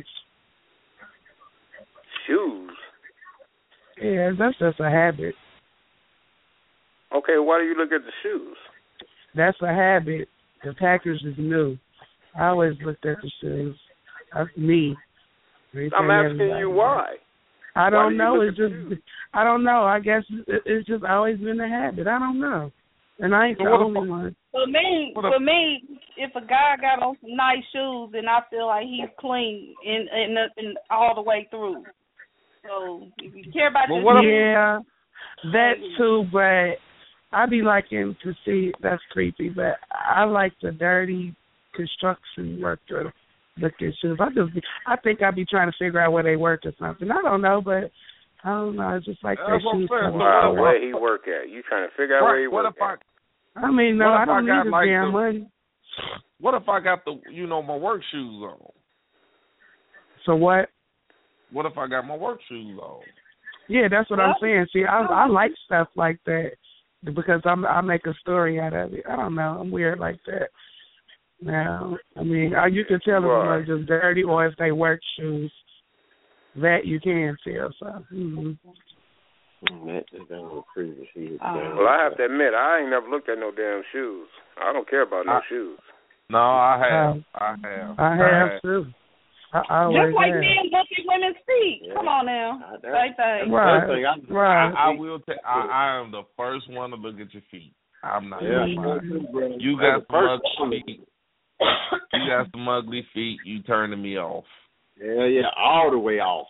Shoes. Yeah, that's just a habit. Okay, why do you look at the shoes? That's a habit. The package is new. I always looked at the shoes. That's me. I'm asking you why. I don't why do know. you It's just, I don't know. I guess it's just always been a habit. I don't know. And I ain't So the what only if- one. For me, What a- for me, if a guy got on some nice shoes, then I feel like he's clean in in, in all the way through. So if you care about Well, your what if- Yeah, that too, but I be liking to see, that's creepy, but I like the dirty construction worker looking shoes. I just, be, I think I be trying to figure out where they work or something. I don't know, but I don't know. It's just like their That's what I'm shoes. saying. come Wow, up. where he work at? You trying to figure out where he Right, what work if I at? I mean, no, What I if I don't got, need his like, damn the- money. what if I got the you know my work shoes on? So what? What if I got my work shoes on? Yeah, that's what I'm saying. See, I I like stuff like that because I'm I make a story out of it. I don't know. I'm weird like that. Now, I mean, uh, you can tell if Right. they're just dirty or if they work shoes. That you can tell. So. Mm-hmm. That just ain't no previous shit. Well, I have to admit, I ain't never looked at no damn shoes. I don't care about no I- shoes. No, I have. Um, I have. I have too. I, I always Just like have. men look at women's feet. Yeah. Come on now. I- Same thing. Right. First thing I- Right. I, I will. Ta- I, I am the first one to look at your feet. I'm not. Yeah, gonna lie. You got some ugly feet. You got some ugly feet. You turning me off. Yeah, yeah, all the way off.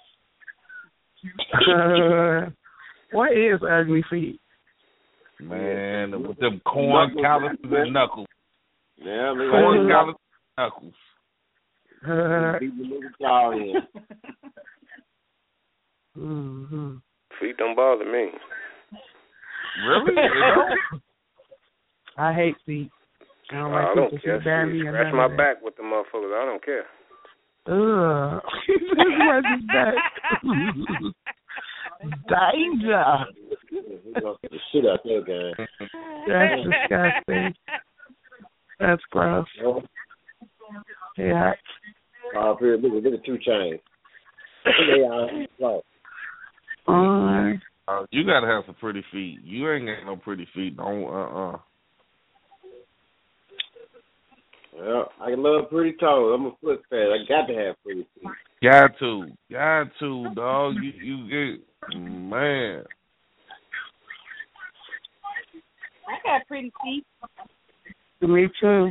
What is ugly feet? Man, with them corn calluses and knuckles. Yeah, look Corn like calluses and knuckles. Uh, beat the little child in. mm-hmm. Feet don't bother me. Really? They don't? I hate feet. I don't like I people don't to care. sit down me Shit, or Scratch none my of that. back with the motherfuckers. I don't care. Ugh. Scratch his back. Danger. He lost the shit out there, guy. That's disgusting. That's gross. Yeah. Uh, here, look, look at two chains. They are right. Uh, Uh, you gotta have some pretty feet. You ain't got no pretty feet. Don't uh uh. Well, I love pretty toes. I'm a foot fat. I got to have pretty feet. Got to, got to, dog. You you get man. I got pretty feet. me too.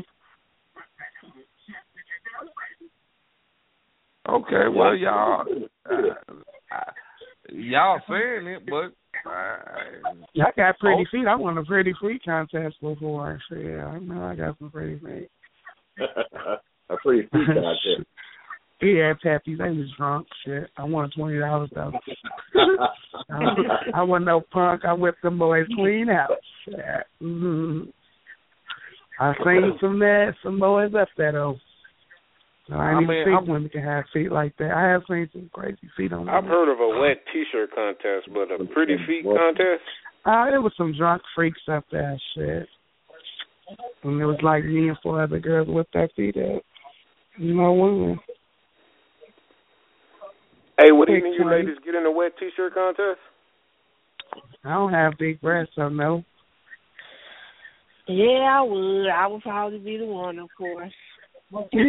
Okay, well y'all, uh, y'all saying it, but uh, I got pretty Oh. feet. I won a pretty feet contest before. So yeah, I know I got some pretty feet. a pretty feet contest. Yeah, Pappy, they was drunk. Shit, I won twenty dollars though. I, I wasn't no punk. I whipped them boys clean out. Shit. Mm-hmm. I seen some that some boys up there though. So I I didn't mean, even think I'm- women can have feet like that. I have seen some crazy feet on I've women. heard of a wet T-shirt contest, but a pretty feet contest? Uh, there was some drunk freaks up there. Shit. And it was like me and four other girls with their feet up. No women. Hey, what do you Hey, mean you Tony. ladies get in a wet T-shirt contest? I don't have big breasts, so no. Yeah, I would. I would probably be the one, of course. There's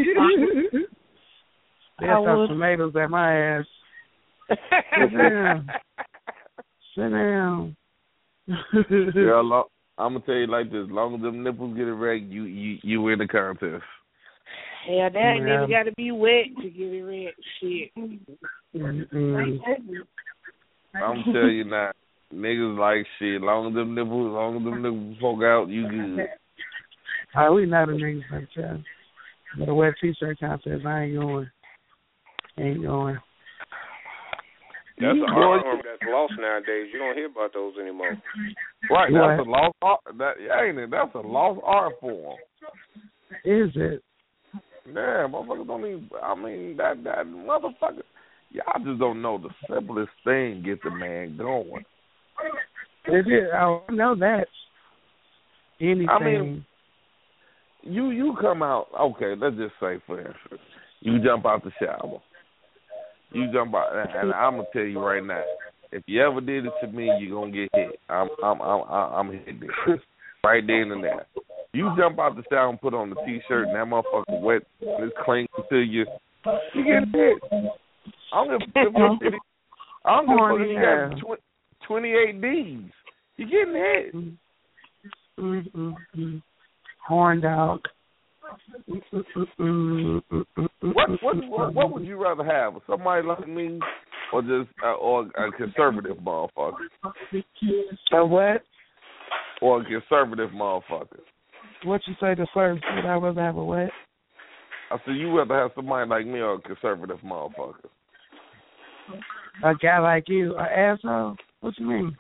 I some would. tomatoes at my ass. Sit down. Sit down. girl, lo- I'm gonna tell you like this: long as them nipples get erect, you you you win the contest. Yeah, that ain't Yeah. even got to be wet to get it red. Shit. Mm-mm. I'm telling you now, niggas like shit. Long as them nipples, long as them nipples poke out, you good. Oh, we know the niggas like that. But a wet T-shirt contest, I ain't going. Ain't going. That's an Boy, art form that's lost nowadays. You don't hear about those anymore. Right, What? that's a lost art. That ain't it? That's a lost art form. Is it? Yeah, motherfuckers don't even. I mean, that that motherfucker. Y'all just don't know the simplest thing gets a man going. Is it? Oh, I know that. Anything. I mean, you you come out. Okay, let's just say for instance, you jump out the shower. You jump out, and I'm gonna tell you right now, if you ever did it to me, you're gonna get hit. I'm I'm I'm I'm hit there, right then and there. You jump out the shower and put on the T-shirt, and that motherfucker wet, and it's clinging to you. You get hit. I don't give a fuck if I don't give a fuck if you got twenty-eight D's. You getting hit. Mm-mm-mm. Horn dog. Mm-mm-mm. What, what what what would you rather have? Somebody like me, or just uh, or a conservative motherfucker? A what? Or a conservative motherfucker? What you say to first? Would I rather have a what? I said you rather have somebody like me or a conservative motherfucker? A guy like you, an asshole? What you mean?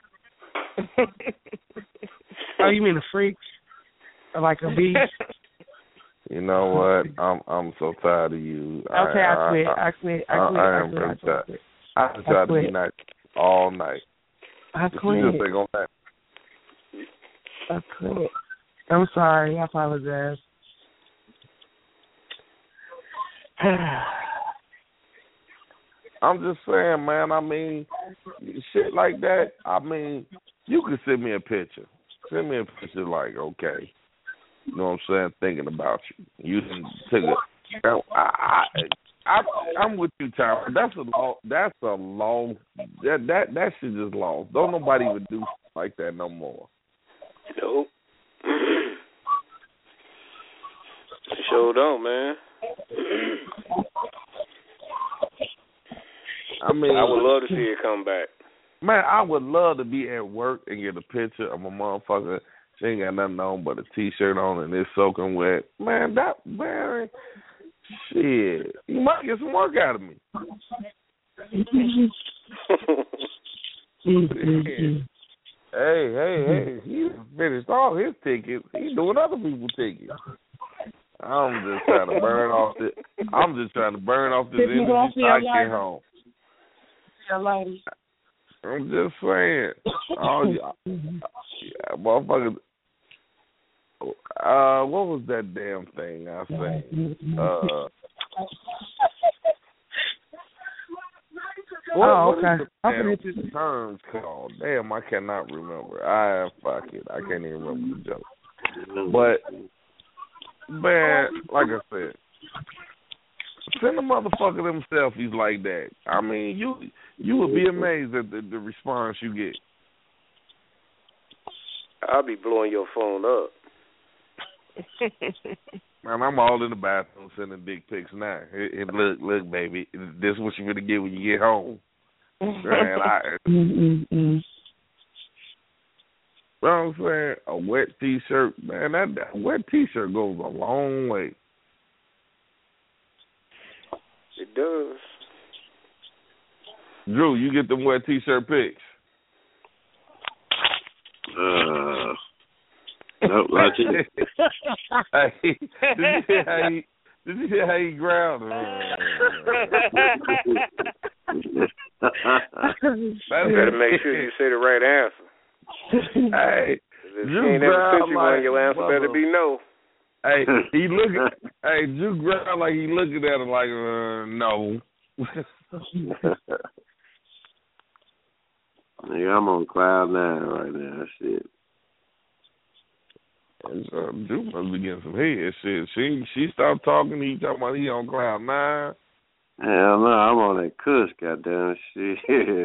Oh, you mean a freak? Or like a beast? You know what? I'm I'm so tired of you. Okay, I, I quit. I, I quit. I quit. I, I I am quit. really I tired. quit. I can try to be nice all night. I But quit. you just ain't gonna happen. I quit. I'm sorry. I apologize. I'm just saying, man. I mean, shit like that. I mean, you can send me a picture. Send me a picture like, okay, you know what I'm saying? Thinking about you. You didn't take a. You know, I, I, I, I'm with you, Tyler. That's a long. That's a long. That that that shit just long. Don't nobody even do shit like that no more. Nope. Sure don't, man. I mean, I would love to see it come back. Man, I would love to be at work and get a picture of a motherfucker. She ain't got nothing on but a T-shirt on and it's soaking wet. Man, that, man, shit. You might get some work out of me. Hey, hey, hey, he finished all his tickets. He's doing other people's tickets. I'm just trying to burn off this. I'm just trying to burn off this energy so I get home. I'm just saying. Oh, yeah, yeah, motherfuckers. Uh, what was that damn thing I said? Uh, what, oh, what okay. is the damn terms called? Damn, I cannot remember. I fuck it. I can't even remember the joke. But man, like I said, send a motherfucker them selfies like that. I mean, you you would be amazed at the, the response you get. I'll be blowing your phone up. Man, I'm all in the bathroom sending dick pics now. It, it, look, look, baby, this is what you're gonna get when you get home. Man, I, Mm-mm-mm. you know what I'm saying? A wet T-shirt, man, that, that wet T-shirt goes a long way. It does. Drew, you get them wet T-shirt pics? Uh, nope, not yet. Hey, did you hear how he, did you hear how he growled? Better make sure you say the right answer. Hey, if you ain't ever sent you like, one, your answer better be no. Hey, he looking. Hey, Drew growl like he looking at him like, uh, no. Yeah, I'm on cloud nine right now. Shit. Uh, Drew must be getting some head. Shit, she she stopped talking. He talking about he on cloud nine. Hell no, I'm on that cuss, goddamn shit.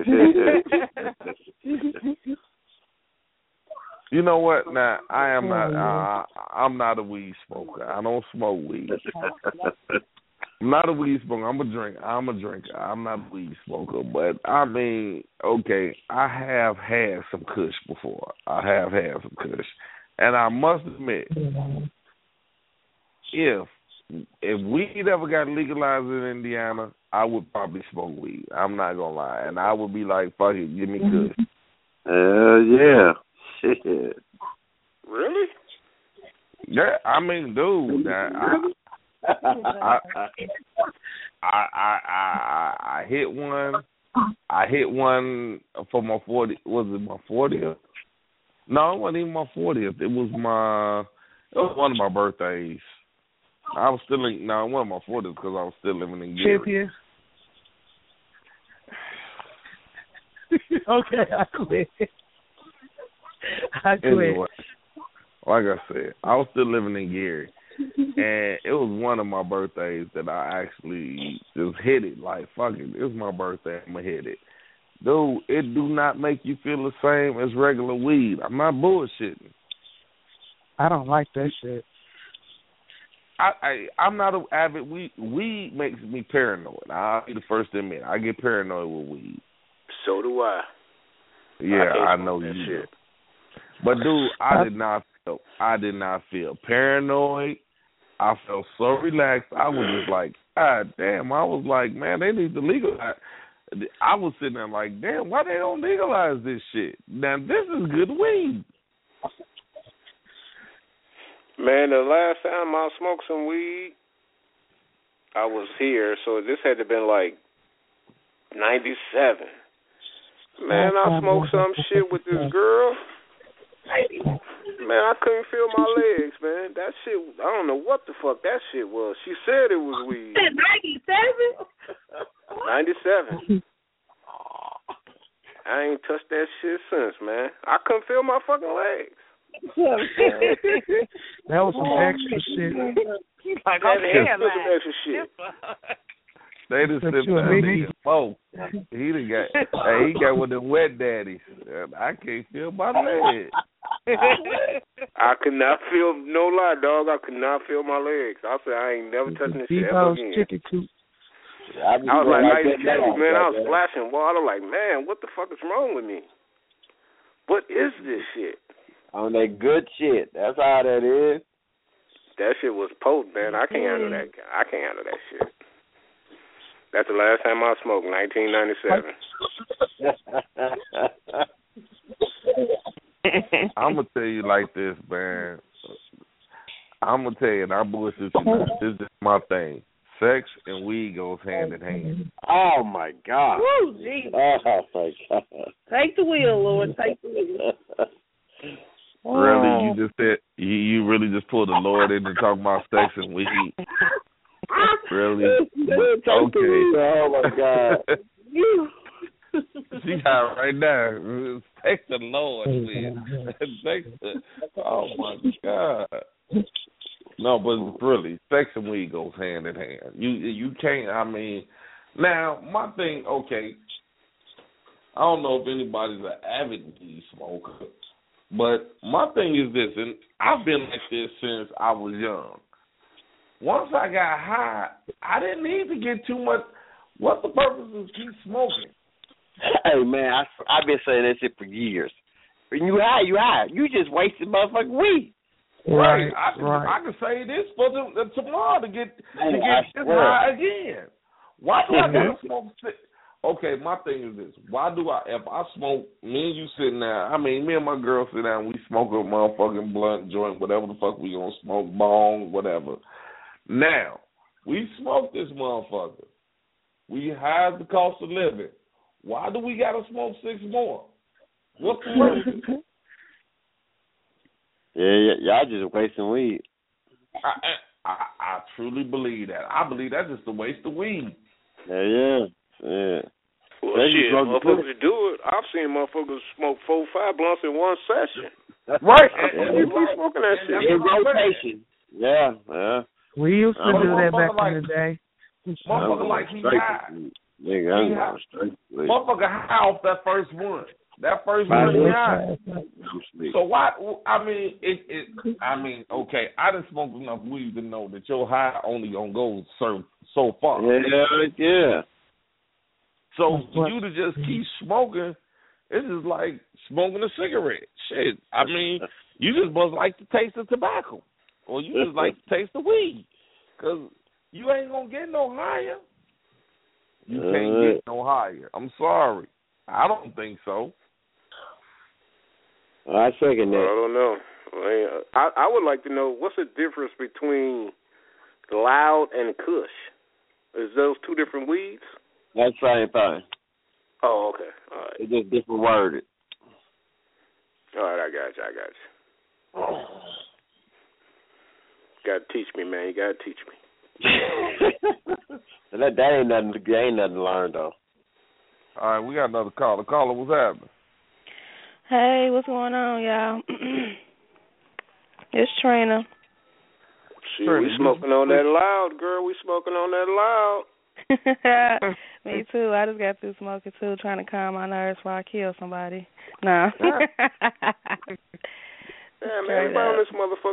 You know what? Now I am not. Uh, I'm not a weed smoker. I don't smoke weed. I'm not a weed smoker. I'm a drink. I'm a drinker. I'm not a weed smoker. But I mean, okay, I have had some kush before. I have had some kush, and I must admit, if if weed ever got legalized in Indiana, I would probably smoke weed. I'm not gonna lie, and I would be like, "Fuck it, give me kush." Hell yeah, shit. Really? Yeah, I mean, dude, I, I, I, I, I, I, I hit one. I hit one for my forty. Was it my fortieth? No, it wasn't even my fortieth. It was my. It was one of my birthdays. I was still in. No, it wasn't my fortieth because I was still living in Gary. Okay, I quit. I quit. Anyway, like I said, I was still living in Gary, and it was one of my birthdays that I actually just hit it. Like, fuck it, it's my birthday, I'm gonna hit it. Dude, it do not make you feel the same as regular weed. I'm not bullshitting. I don't like that shit. I, I I'm not an avid weed. Weed makes me paranoid. I'll be the first to admit I get paranoid with weed. So do I. Yeah, I, I know you shit. do. But dude, I did not feel. I did not feel paranoid. I felt so relaxed. I was just like, God damn. I was like, man, they need to legalize. I was sitting there like, damn, why they don't legalize this shit? Now this is good weed. Man, the last time I smoked some weed, I was here, so this had to have been like ninety-seven. Man, I smoked some shit with this girl. Man, I couldn't feel my legs, man. That shit, I don't know what the fuck that shit was. She said it was weed. ninety-seven? ninety-seven. I ain't touched that shit since, man. I couldn't feel my fucking legs. That was some extra shit. Like, That okay, is some extra shit. They just sit there and nigga smoke. He done got, hey, he got one of them wet daddies. And I can't feel my legs. I could not feel, no lie, dog. I could not feel my legs. I said I ain't never touching this shit ever again. Chicken coop. I, I was like ninety-seven, man. I was splashing water. Like, man, what the fuck is wrong with me? What is this shit? On that good shit. That's how that is. That shit was potent, man. I can't handle that. I can't handle that shit. That's the last time I smoked, nineteen ninety-seven. I'm gonna tell you like this, man. I'm gonna tell you, and I bullshit you not. This is my thing. Sex and weed goes hand in hand. Oh my God. Woo, Jesus. Oh my God. Take the wheel, Lord. Take the wheel. Really, you just said you, you really just pulled the Lord in to talk about sex and weed. Really? Okay. Oh my God. She high right now. Thank the Lord, man. Thank the, oh my God. No, but really, sex and weed goes hand in hand. You you can't. I mean, now my thing. Okay, I don't know if anybody's an avid weed smoker, but my thing is this, and I've been like this since I was young. Once I got high, I didn't need to get too much. What's the purpose of keep smoking? Hey man, I I've been saying that shit for years. When you high, you high. You just wasted motherfucking weed. Right, right. I, right. I can say this for the, the, tomorrow to get Hey, to get this high again. Why do I gotta smoke? Six? Okay, my thing is this: why do I? If I smoke, me and you sitting there. I mean, me and my girl sit down. We smoke a motherfucking blunt, joint, whatever the fuck we gonna smoke, bong, whatever. Now we smoke this motherfucker. We have the cost of living. Why do we gotta smoke six more? What's the purpose? Yeah, yeah, y'all just wasting weed. I, I I truly believe that. I believe that's just a waste of weed. Yeah, yeah, yeah. Well, They shit, smoke the motherfuckers do it. I've seen motherfuckers smoke four, five blunts in one session. Right. Yeah. People be smoking that shit. In rotation. Yeah, yeah. We used to Uh, do that back like, in the day. Motherfucker like he high. Nigga, I'm He going high. straight to sleep. Motherfucker high off that first one. That first one he high. So why? I mean, it. it I mean, okay. I done smoked enough weed to know that your high only gonna go so so far. Yeah, yeah. So for you to just keep smoking, it's just like smoking a cigarette. Shit. I mean, you just must like the taste of tobacco, or you just like the taste of weed, because you ain't gonna get no higher. You can't get no higher. I'm sorry. I don't think so. I second Well, I that. don't know. I I would like to know what's the difference between loud and kush. Is those two different weeds? That's the same thing. Oh, okay. All right. It's just different worded. All right, I got you. I got you. Got to teach me, man. You got to teach me. that, that ain't nothing. That ain't nothing to learn though. All right, we got another caller. Caller, what's happening? Hey, what's going on, y'all? It's Trina. See, we smoking on that loud, girl. We smoking on that loud. Me too. I just got through smoking too, trying to calm my nerves before I kill somebody. Nah. Yeah, man, everybody on this motherfucker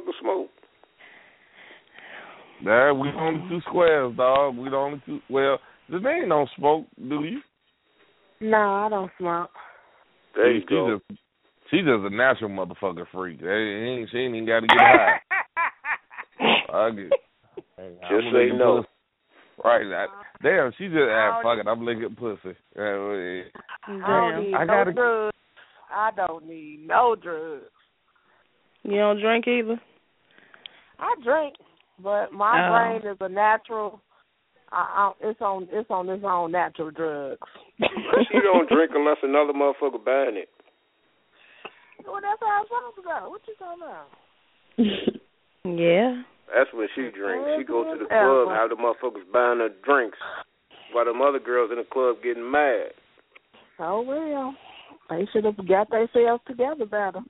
Nah, we only two squares, dog. We the only two. Well, Janae don't smoke, do you? No, I don't smoke. There you she, go. She just, she just a natural motherfucker freak. She ain't, she ain't even got to get high. I get, just say no. Right. I, damn, she just, ah, fuck it, I'm licking pussy. I don't need I no gotta, drugs. I don't need no drugs. You don't drink either? I drink, but my oh. brain is a natural. I, I, it's on it's on its own natural drugs. She don't drink unless another motherfucker buying it. Well, that's how it's supposed to go. What you talking about? Yeah. That's when she drinks. She goes to the club, have the motherfuckers buying her drinks, while them other girls in the club getting mad. Oh well, they should have got themselves together better.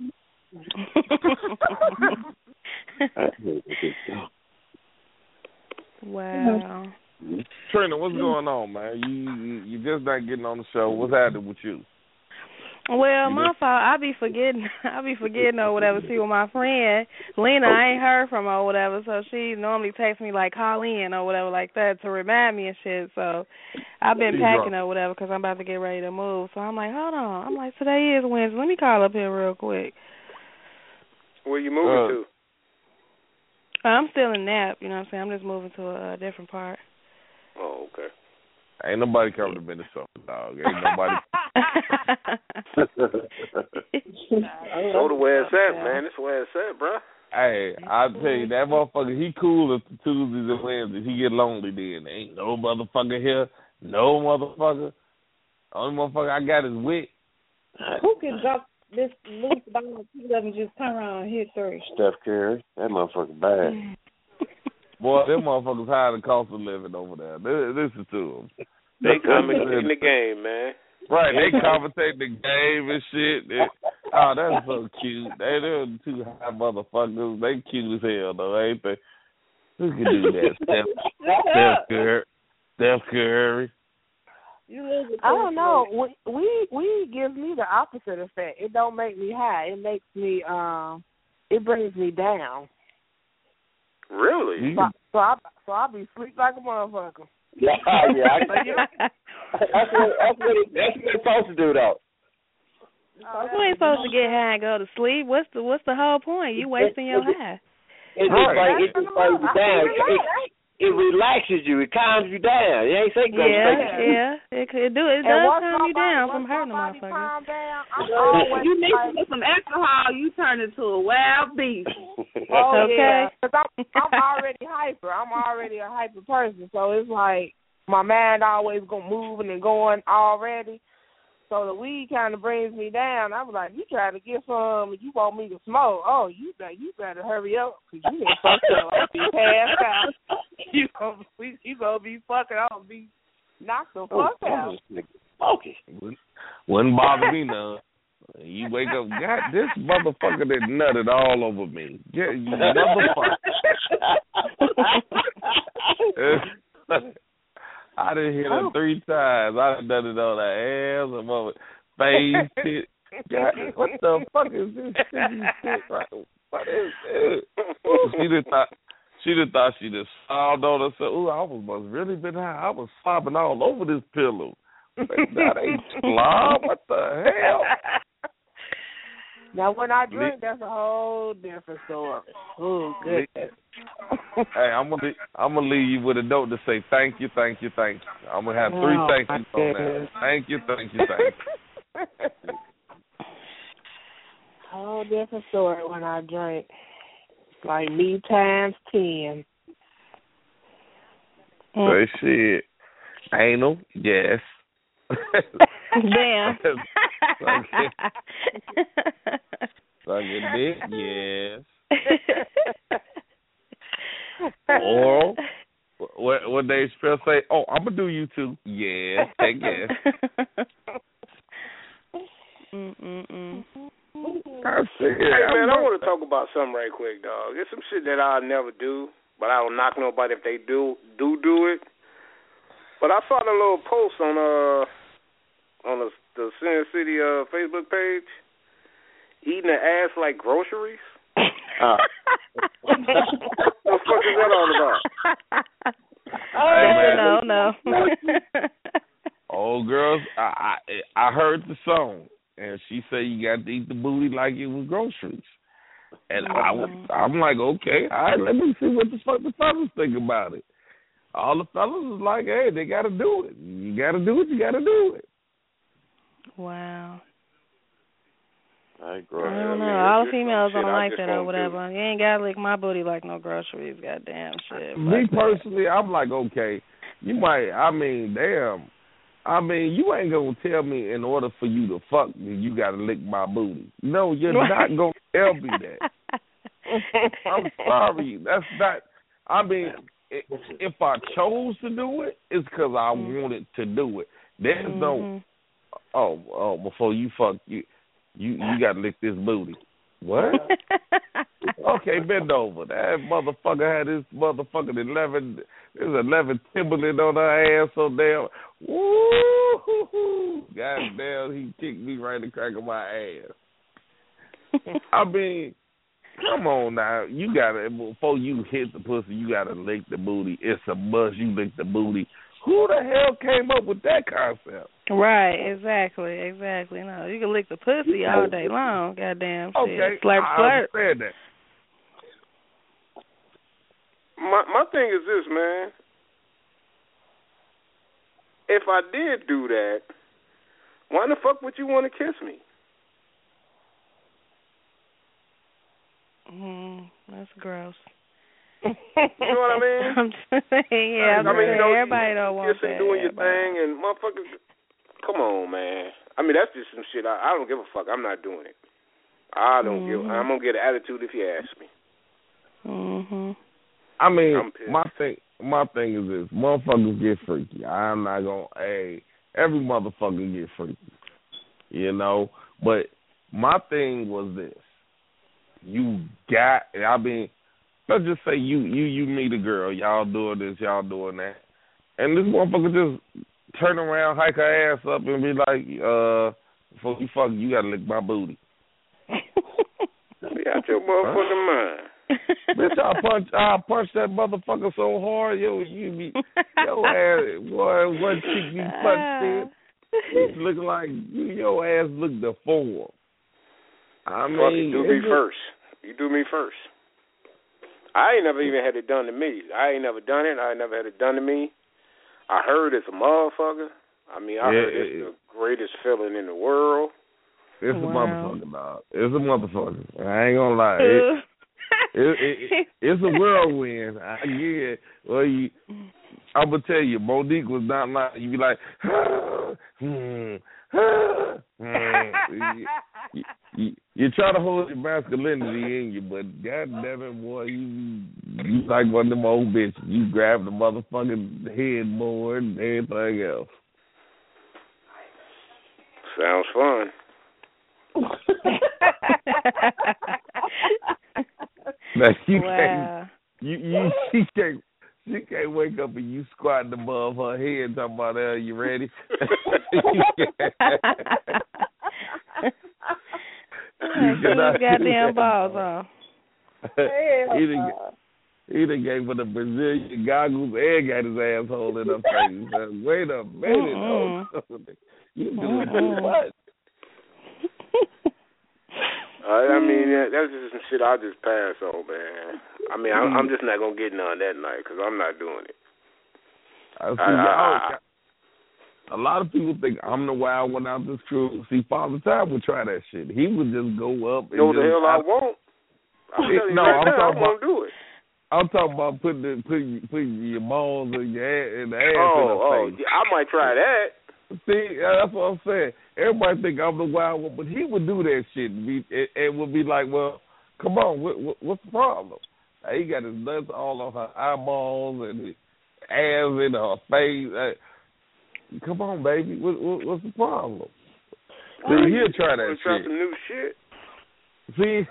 Wow. Trina, what's going on, man? You, you you just not getting on the show. What's happening with you? Well, my fault. I be forgetting. I be forgetting or whatever. See, with my friend Lena, I ain't heard from her or whatever, so she normally texts me like call in or whatever like that to remind me and shit. So I've been She's packing drunk. or whatever because I'm about to get ready to move. So I'm like, hold on. I'm like, today is Wednesday. Let me call up here real quick. Where you moving Uh, to? I'm still in Nap. You know what I'm saying? I'm just moving to a, a different part. Oh, okay. Ain't nobody coming to Minnesota, dog. Ain't nobody. So the way it's at, man. It's where it's at, bro. Hey, I'll tell you, that motherfucker, he cool as Tuesdays and Wednesdays. He get lonely then. Ain't no motherfucker here. No motherfucker. Only motherfucker I got is Wick. Who can drop this loose ball two of them just turn around and hit three? Steph Curry. That motherfucker bad. Boy, them motherfuckers high the cost of living over there. Listen to them. They commentating the game, man. Right, they commentate the game and shit. They, oh, that's so cute. They, they're two high motherfuckers. They cute as hell, though, ain't they? Who can do that? Steph, Steph Curry. Steph Curry. I don't know. We, we we gives me the opposite effect. It don't make me high. It makes me um. It brings me down. Really? So, so I so I be sleep like a motherfucker. Yeah, yeah. I, that's what that's what it, that's what it's supposed to do, though. Oh, you ain't supposed to get high and go to sleep. What's the What's the whole point? You wasting your high. It's just like it just brings you down. It, it, it relaxes you. It calms you down. It ain't say go yeah, straight. yeah. It could do it. It does calm you down from hurting a motherfucker. If you need to get some alcohol, you turn into a wild beast. Oh okay. yeah, because I'm I'm already hyper. I'm already a hyper person, so it's like my mind always go moving and going already. So the weed kind of brings me down. I was like, you trying to get some, and you want me to smoke? Oh, you better you better hurry up, cause you get fucked up. I'll be passed out. You gonna be you gonna be fucking out, be knocked the fuck oh, out. Okay. Wouldn't bother me none. You wake up, God, this motherfucker that nutted all over me. Yeah, you motherfucker. I done hit her three times. I done done it on her ass, her mother face, shit. God, what the fuck is this shit? Right? What is this? She done thought she done thought she just sobbed on herself. Ooh, I was must really been high. I was sobbing all over this pillow. That ain't slob. What the hell? Now, when I drink, that's a whole different story. Oh, goodness. Hey, I'm gonna I'm gonna leave you with a note to say thank you, thank you, thank you. I'm gonna have three oh, thank yous on that. Thank you, thank you, thank you. Whole different story when I drink. Like me times ten. Say shit. Anal, yes. Damn. Suck your dick, yes. Oral. What what Dave Chappelle say? Oh, I'm gonna do you too. Yes, take yes. mm mm mm. I see it. Hey man, I want to talk about something right quick, dog. It's some shit that I'll never do, but I don't knock nobody if they do do do it. But I saw the little post on uh on the the Sin City uh Facebook page, eating the ass like groceries. Uh. the fuck is that all about? Hey, no, no. Old girls, I, I I heard the song, and she said you got to eat the booty like it was groceries. And mm-hmm. I, I'm like, okay, all right, let me see what the fuck the fellas think about it. All the fellas was like, hey, they got to do it. You got to do it, you got to do it. Wow. I, I don't know. All the females don't like that or whatever. Do. You ain't got to lick my booty like no groceries, goddamn shit. Me personally, that. I'm like, okay, you might, I mean, damn. I mean, you ain't going to tell me in order for you to fuck me, you got to lick my booty. No, you're not going to tell me that. I'm sorry. That's not, I mean, if I chose to do it, it's because I mm-hmm. wanted to do it. There's mm-hmm. no, oh, oh, before you fuck, you you, you got to lick this booty. What? Okay, bend over. That motherfucker had this motherfucking eleven, there's eleven Timberland on her ass so damn, woo, goddamn, he kicked me right in the crack of my ass. I mean, come on now, you gotta, before you hit the pussy, you gotta lick the booty. It's a must, you lick the booty. Who the hell came up with that concept? Right, exactly, exactly. No, you can lick the pussy all day long, goddamn shit. Okay, slurp, I slurp. understand that. My my thing is this, man. If I did do that, why the fuck would you want to kiss me? Mm, that's gross. You know what I mean? I'm just saying, yeah, I mean, you know, everybody don't want kissing, that. doing your everybody. thing, and motherfuckers. Come on, man. I mean, that's just some shit. I, I don't give a fuck. I'm not doing it. I don't mm-hmm. give. I'm gonna get an attitude if you ask me. Mhm. I mean, my thing, my thing is this: motherfuckers get freaky. I'm not gonna. Hey, every motherfucker get freaky, you know. But my thing was this: you got. I mean, let's just say you you you meet a girl, y'all doing this, y'all doing that, and this motherfucker just turn around, hike her ass up, and be like, uh, before you fuck, you gotta lick my booty. Be out your motherfucking mind. Bitch, I punch, I punch that motherfucker so hard, yo, you be, your ass, boy, one cheek be punched in. It's looking like you, your ass look deformed. I mean, fuck, you do me just, first. You do me first. I ain't never even had it done to me. I ain't never done it. I ain't never had it done to me. I heard it's a motherfucker. I mean, I yeah, heard it's it, the greatest feeling in the world. It's wow. a motherfucker, dog. It's a motherfucker. I ain't gonna lie. It, it, it, it, it's a whirlwind. I get it. Well, you, I'm gonna tell you, Monique was not like you. Be like, ah, hmm, ah, hmm. you, you, you try to hold your masculinity in you, but goddamn it, boy, you you like one of them old bitches. You grab the motherfucking headboard and everything else. Sounds fun. Now, you wow. can't, you, you, she can't, she can't wake up and you squatting above her head talking about, "Are you ready?" Keep those goddamn balls on. he done, he done gave her the Brazilian goggles and got his asshole in her face. Said, wait a minute, mm-hmm. oh, you doing too much. Uh, I mean, that, that's just some shit I'll just pass on, man. I mean, I'm, I'm just not going to get none that night because I'm not doing it. I see, I, I, I, a lot of people think I'm the wild one out this crew. See, Father Time would try that shit. He would just go up and know just, the hell I, I won't. I'm telling you no, right I'm now, talking I won't about, do it. I'm talking about putting the, putting, putting your balls in your ass, in the ass oh, in her oh, face. Yeah, I might try that. See, that's what I'm saying. Everybody think I'm the wild one, but he would do that shit and, be, and, and would be like, well, come on, what, what, what's the problem? He got his nuts all on her eyeballs and his ass in her face. Come on, baby, what, what, what's the problem? Oh, See, he'll try that try shit. some new shit. See?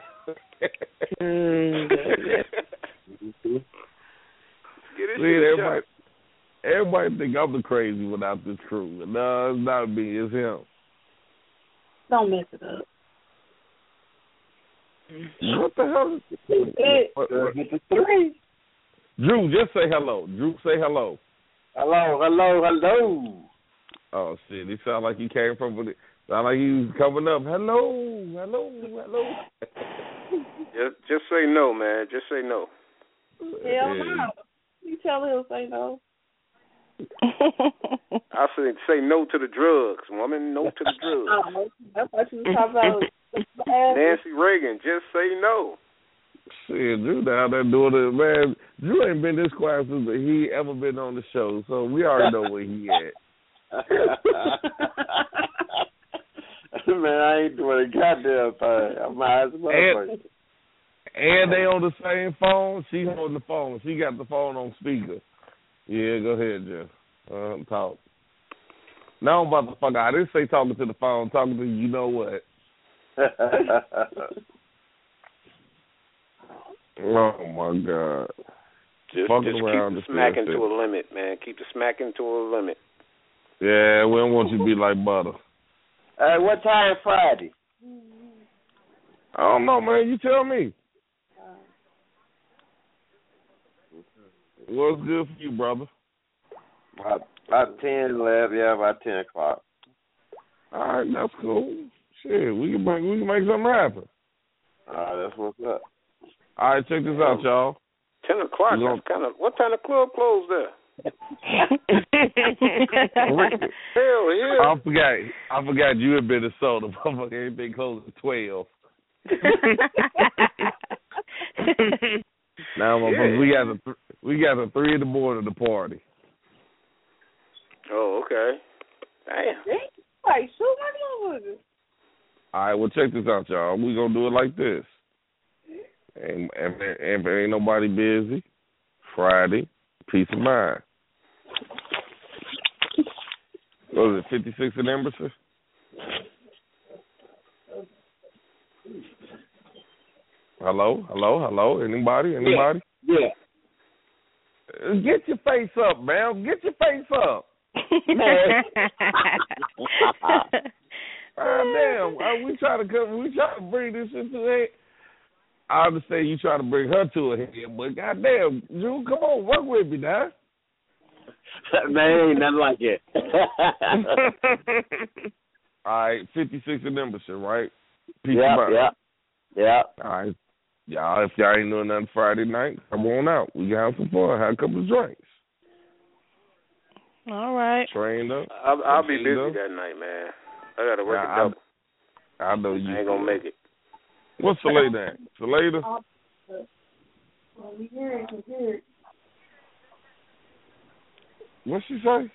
Get See, everybody, everybody think I'm the crazy one out this crew. No, it's not me, it's him. Don't mess it up. What the hell? It, what, what? Get the three. Drew, just say hello. Drew, say hello. Hello, hello, hello. Oh shit! He sound like he came from. Sound like he was coming up. Hello, hello, hello. Just, just say no, man. Just say no. Hell no. You tell him to say no. I say say no to the drugs, woman. No to the drugs. Oh, that's what you was talking about. Nancy Reagan, just say no. Shit, Drew down there doing it, man. Drew ain't been this quiet since he ever been on the show, so we already know where he at. Man, I ain't doing a goddamn thing. I'm high as a motherfucker. And, and they on the same phone. She holding the phone. She got the phone on speaker. Yeah, go ahead, Jeff. Uh, talk. No, motherfucker, I didn't say talking to the phone. Talking to you know what. Oh, my God. Just, Fucking just around keep the the smacking field. to a limit, man. Keep the smacking to a limit. Yeah, we don't want you to be like butter. Hey, what time Friday? I don't know, man. You tell me. What's good for you, brother? About, about ten, eleven, yeah, about ten o'clock. All right, that's cool. Shit, we can make, we can make something happen. All right, that's what's up. All right, check this out, y'all. Ten o'clock. You That's kind of what time the club closed there? Hell yeah! I forgot. I forgot you had been a soda. Everything closed at twelve. Now, yeah. we got a th- we got a three in the morning to party. Oh, okay. Damn. Like, shoot my motherfucker. All right, well, check this out, y'all. We gonna do it like this. And if, if ain't nobody busy, Friday, peace of mind. What was it, fifty-six in Embassy? Hello, hello, hello. Anybody? Anybody? Yeah. yeah. Get your face up, man. Get your face up. Man. Ah, damn. Uh, we try to come. We try to bring this shit to a head. I understand you try to bring her to a head, but goddamn, Drew, come on, work with me now. Man, ain't nothing like it. All right, fifty-six in Embassy, right? Peace yeah, of mind. yeah, yeah. All right, y'all. If y'all ain't doing nothing Friday night, come on out. We can have some fun. Have a couple of drinks. All right. Trained up. I'll, I'll be busy up. that night, man. I gotta work nah, a double. I, I know you. I ain't gonna make it. What's Salada at? Salada? What's she say?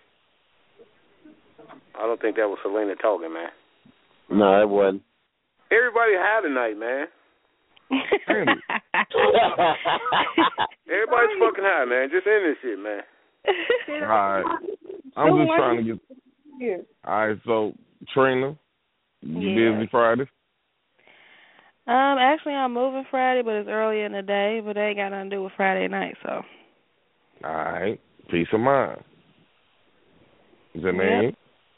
I don't think that was Selena talking, man. No, it wasn't. Everybody high tonight, man. Everybody's fucking high, man. Just end this shit, man. All right. I'm just trying to get... All right, so, Trina, you yeah. busy Friday? Um, actually, I'm moving Friday, but it's early in the day, but they ain't got nothing to do with Friday night, so. All right. Peace of mind. Is that Yep. name?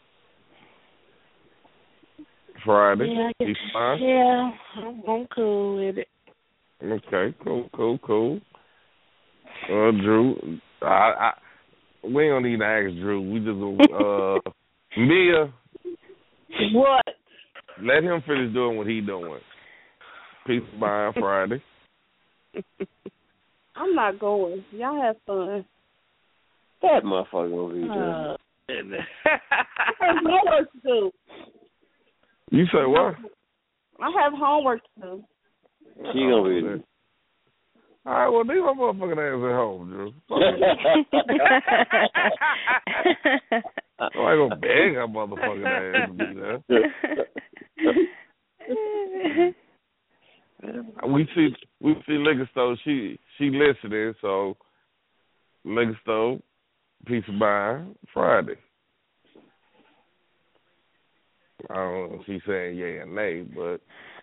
Friday. Yeah, Peace of mind? yeah, I'm, I'm cool with it. Okay, cool, cool, cool. Uh, Drew, I, I, we don't need to ask Drew. We just go, uh, Mia. What? Let him finish doing what he doing. Peace of mind Friday. I'm not going. Y'all have fun. That motherfucker over here. Uh, I have homework to do. You say what? I have homework to do. She gonna be there. All right, well, leave my motherfucking ass at home, Drew. I ain't gonna beg her motherfucking ass to be there. we see we see Liquor Store. She she listening, so Liquor Store, peace of mind, Friday. I don't know if she's saying yay and nay, but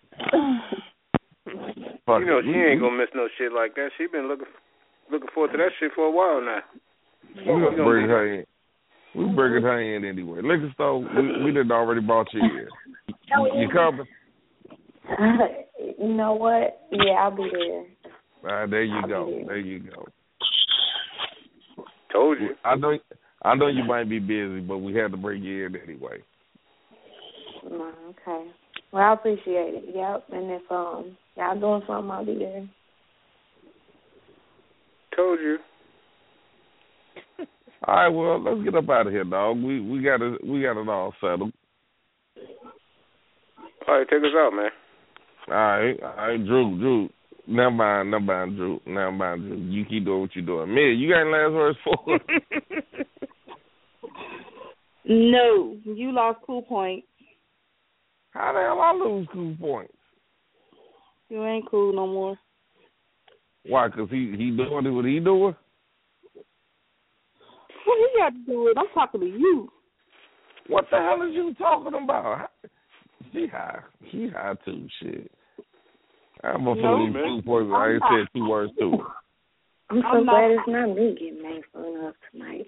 you know she ain't gonna miss no shit like that. She been looking looking forward to that shit for a while now. We gonna bring her in. We bringing her in anyway. Liquor Store, we, we done already brought you in. You, you coming? You know what? Yeah, I'll be there. All right, there you I'll go. There. there you go. Told you. I know. I know you might be busy, but we had to bring you in anyway. Mm, okay. Well, I appreciate it. Yep. And if um y'all doing something, I'll be there. Told you. All right. Well, let's get up out of here, dog. We we got it. We got it all settled. All right, take us out, man. All right. All right, Drew. Drew. Never mind. Never mind, Drew. Never mind, Drew. You keep doing what you're doing. Mia, you got any last words for us? No, you lost cool points. How the hell I lose cool points? You ain't cool no more. Why? Because he, he doing what he doing? What he got to do with it? I'm talking to you. What the hell is you talking about? She high. She high too, shit. I'm gonna No, these cool points. I ain't said two words to her. I'm so I'm glad not- it's not me getting made fun of tonight.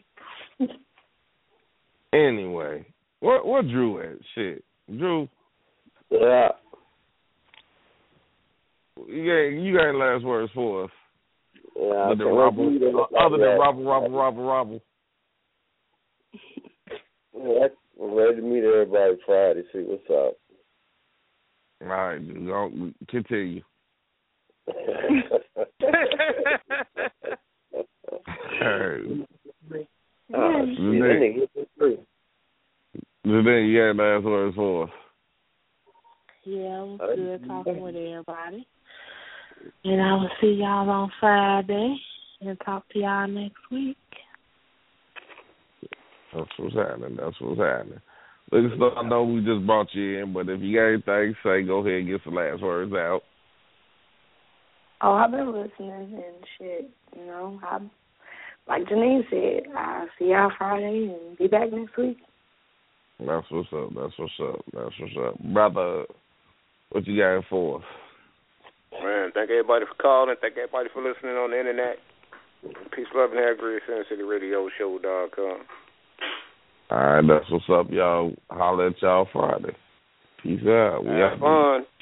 Anyway, what what Drew at? Shit, Drew. Yeah. You got you got any last words for us? Yeah. Other than robble, other than robble, robble, robble, robble. Yeah, I'm ready to meet everybody Friday. See what's up. All right, dude, go, continue. Oh, shit, that nigga hit me through. Then you got last words for us. Yeah, it was good talking with everybody. And I will see y'all on Friday and talk to y'all next week. That's what's happening. That's what's happening. Look, so I know we just brought you in, but if you got anything to say, go ahead and get some last words out. Oh, I've been listening and shit. You know, I like Janine said, I'll see y'all Friday and be back next week. That's what's up. That's what's up. That's what's up. Brother, what you got for us? Man, thank everybody for calling. Thank everybody for listening on the internet. Peace, love, and hair grease. Sin City Radio Show dot com. All right, that's what's up, y'all. Holler at y'all Friday. Peace out. We Have out. fun.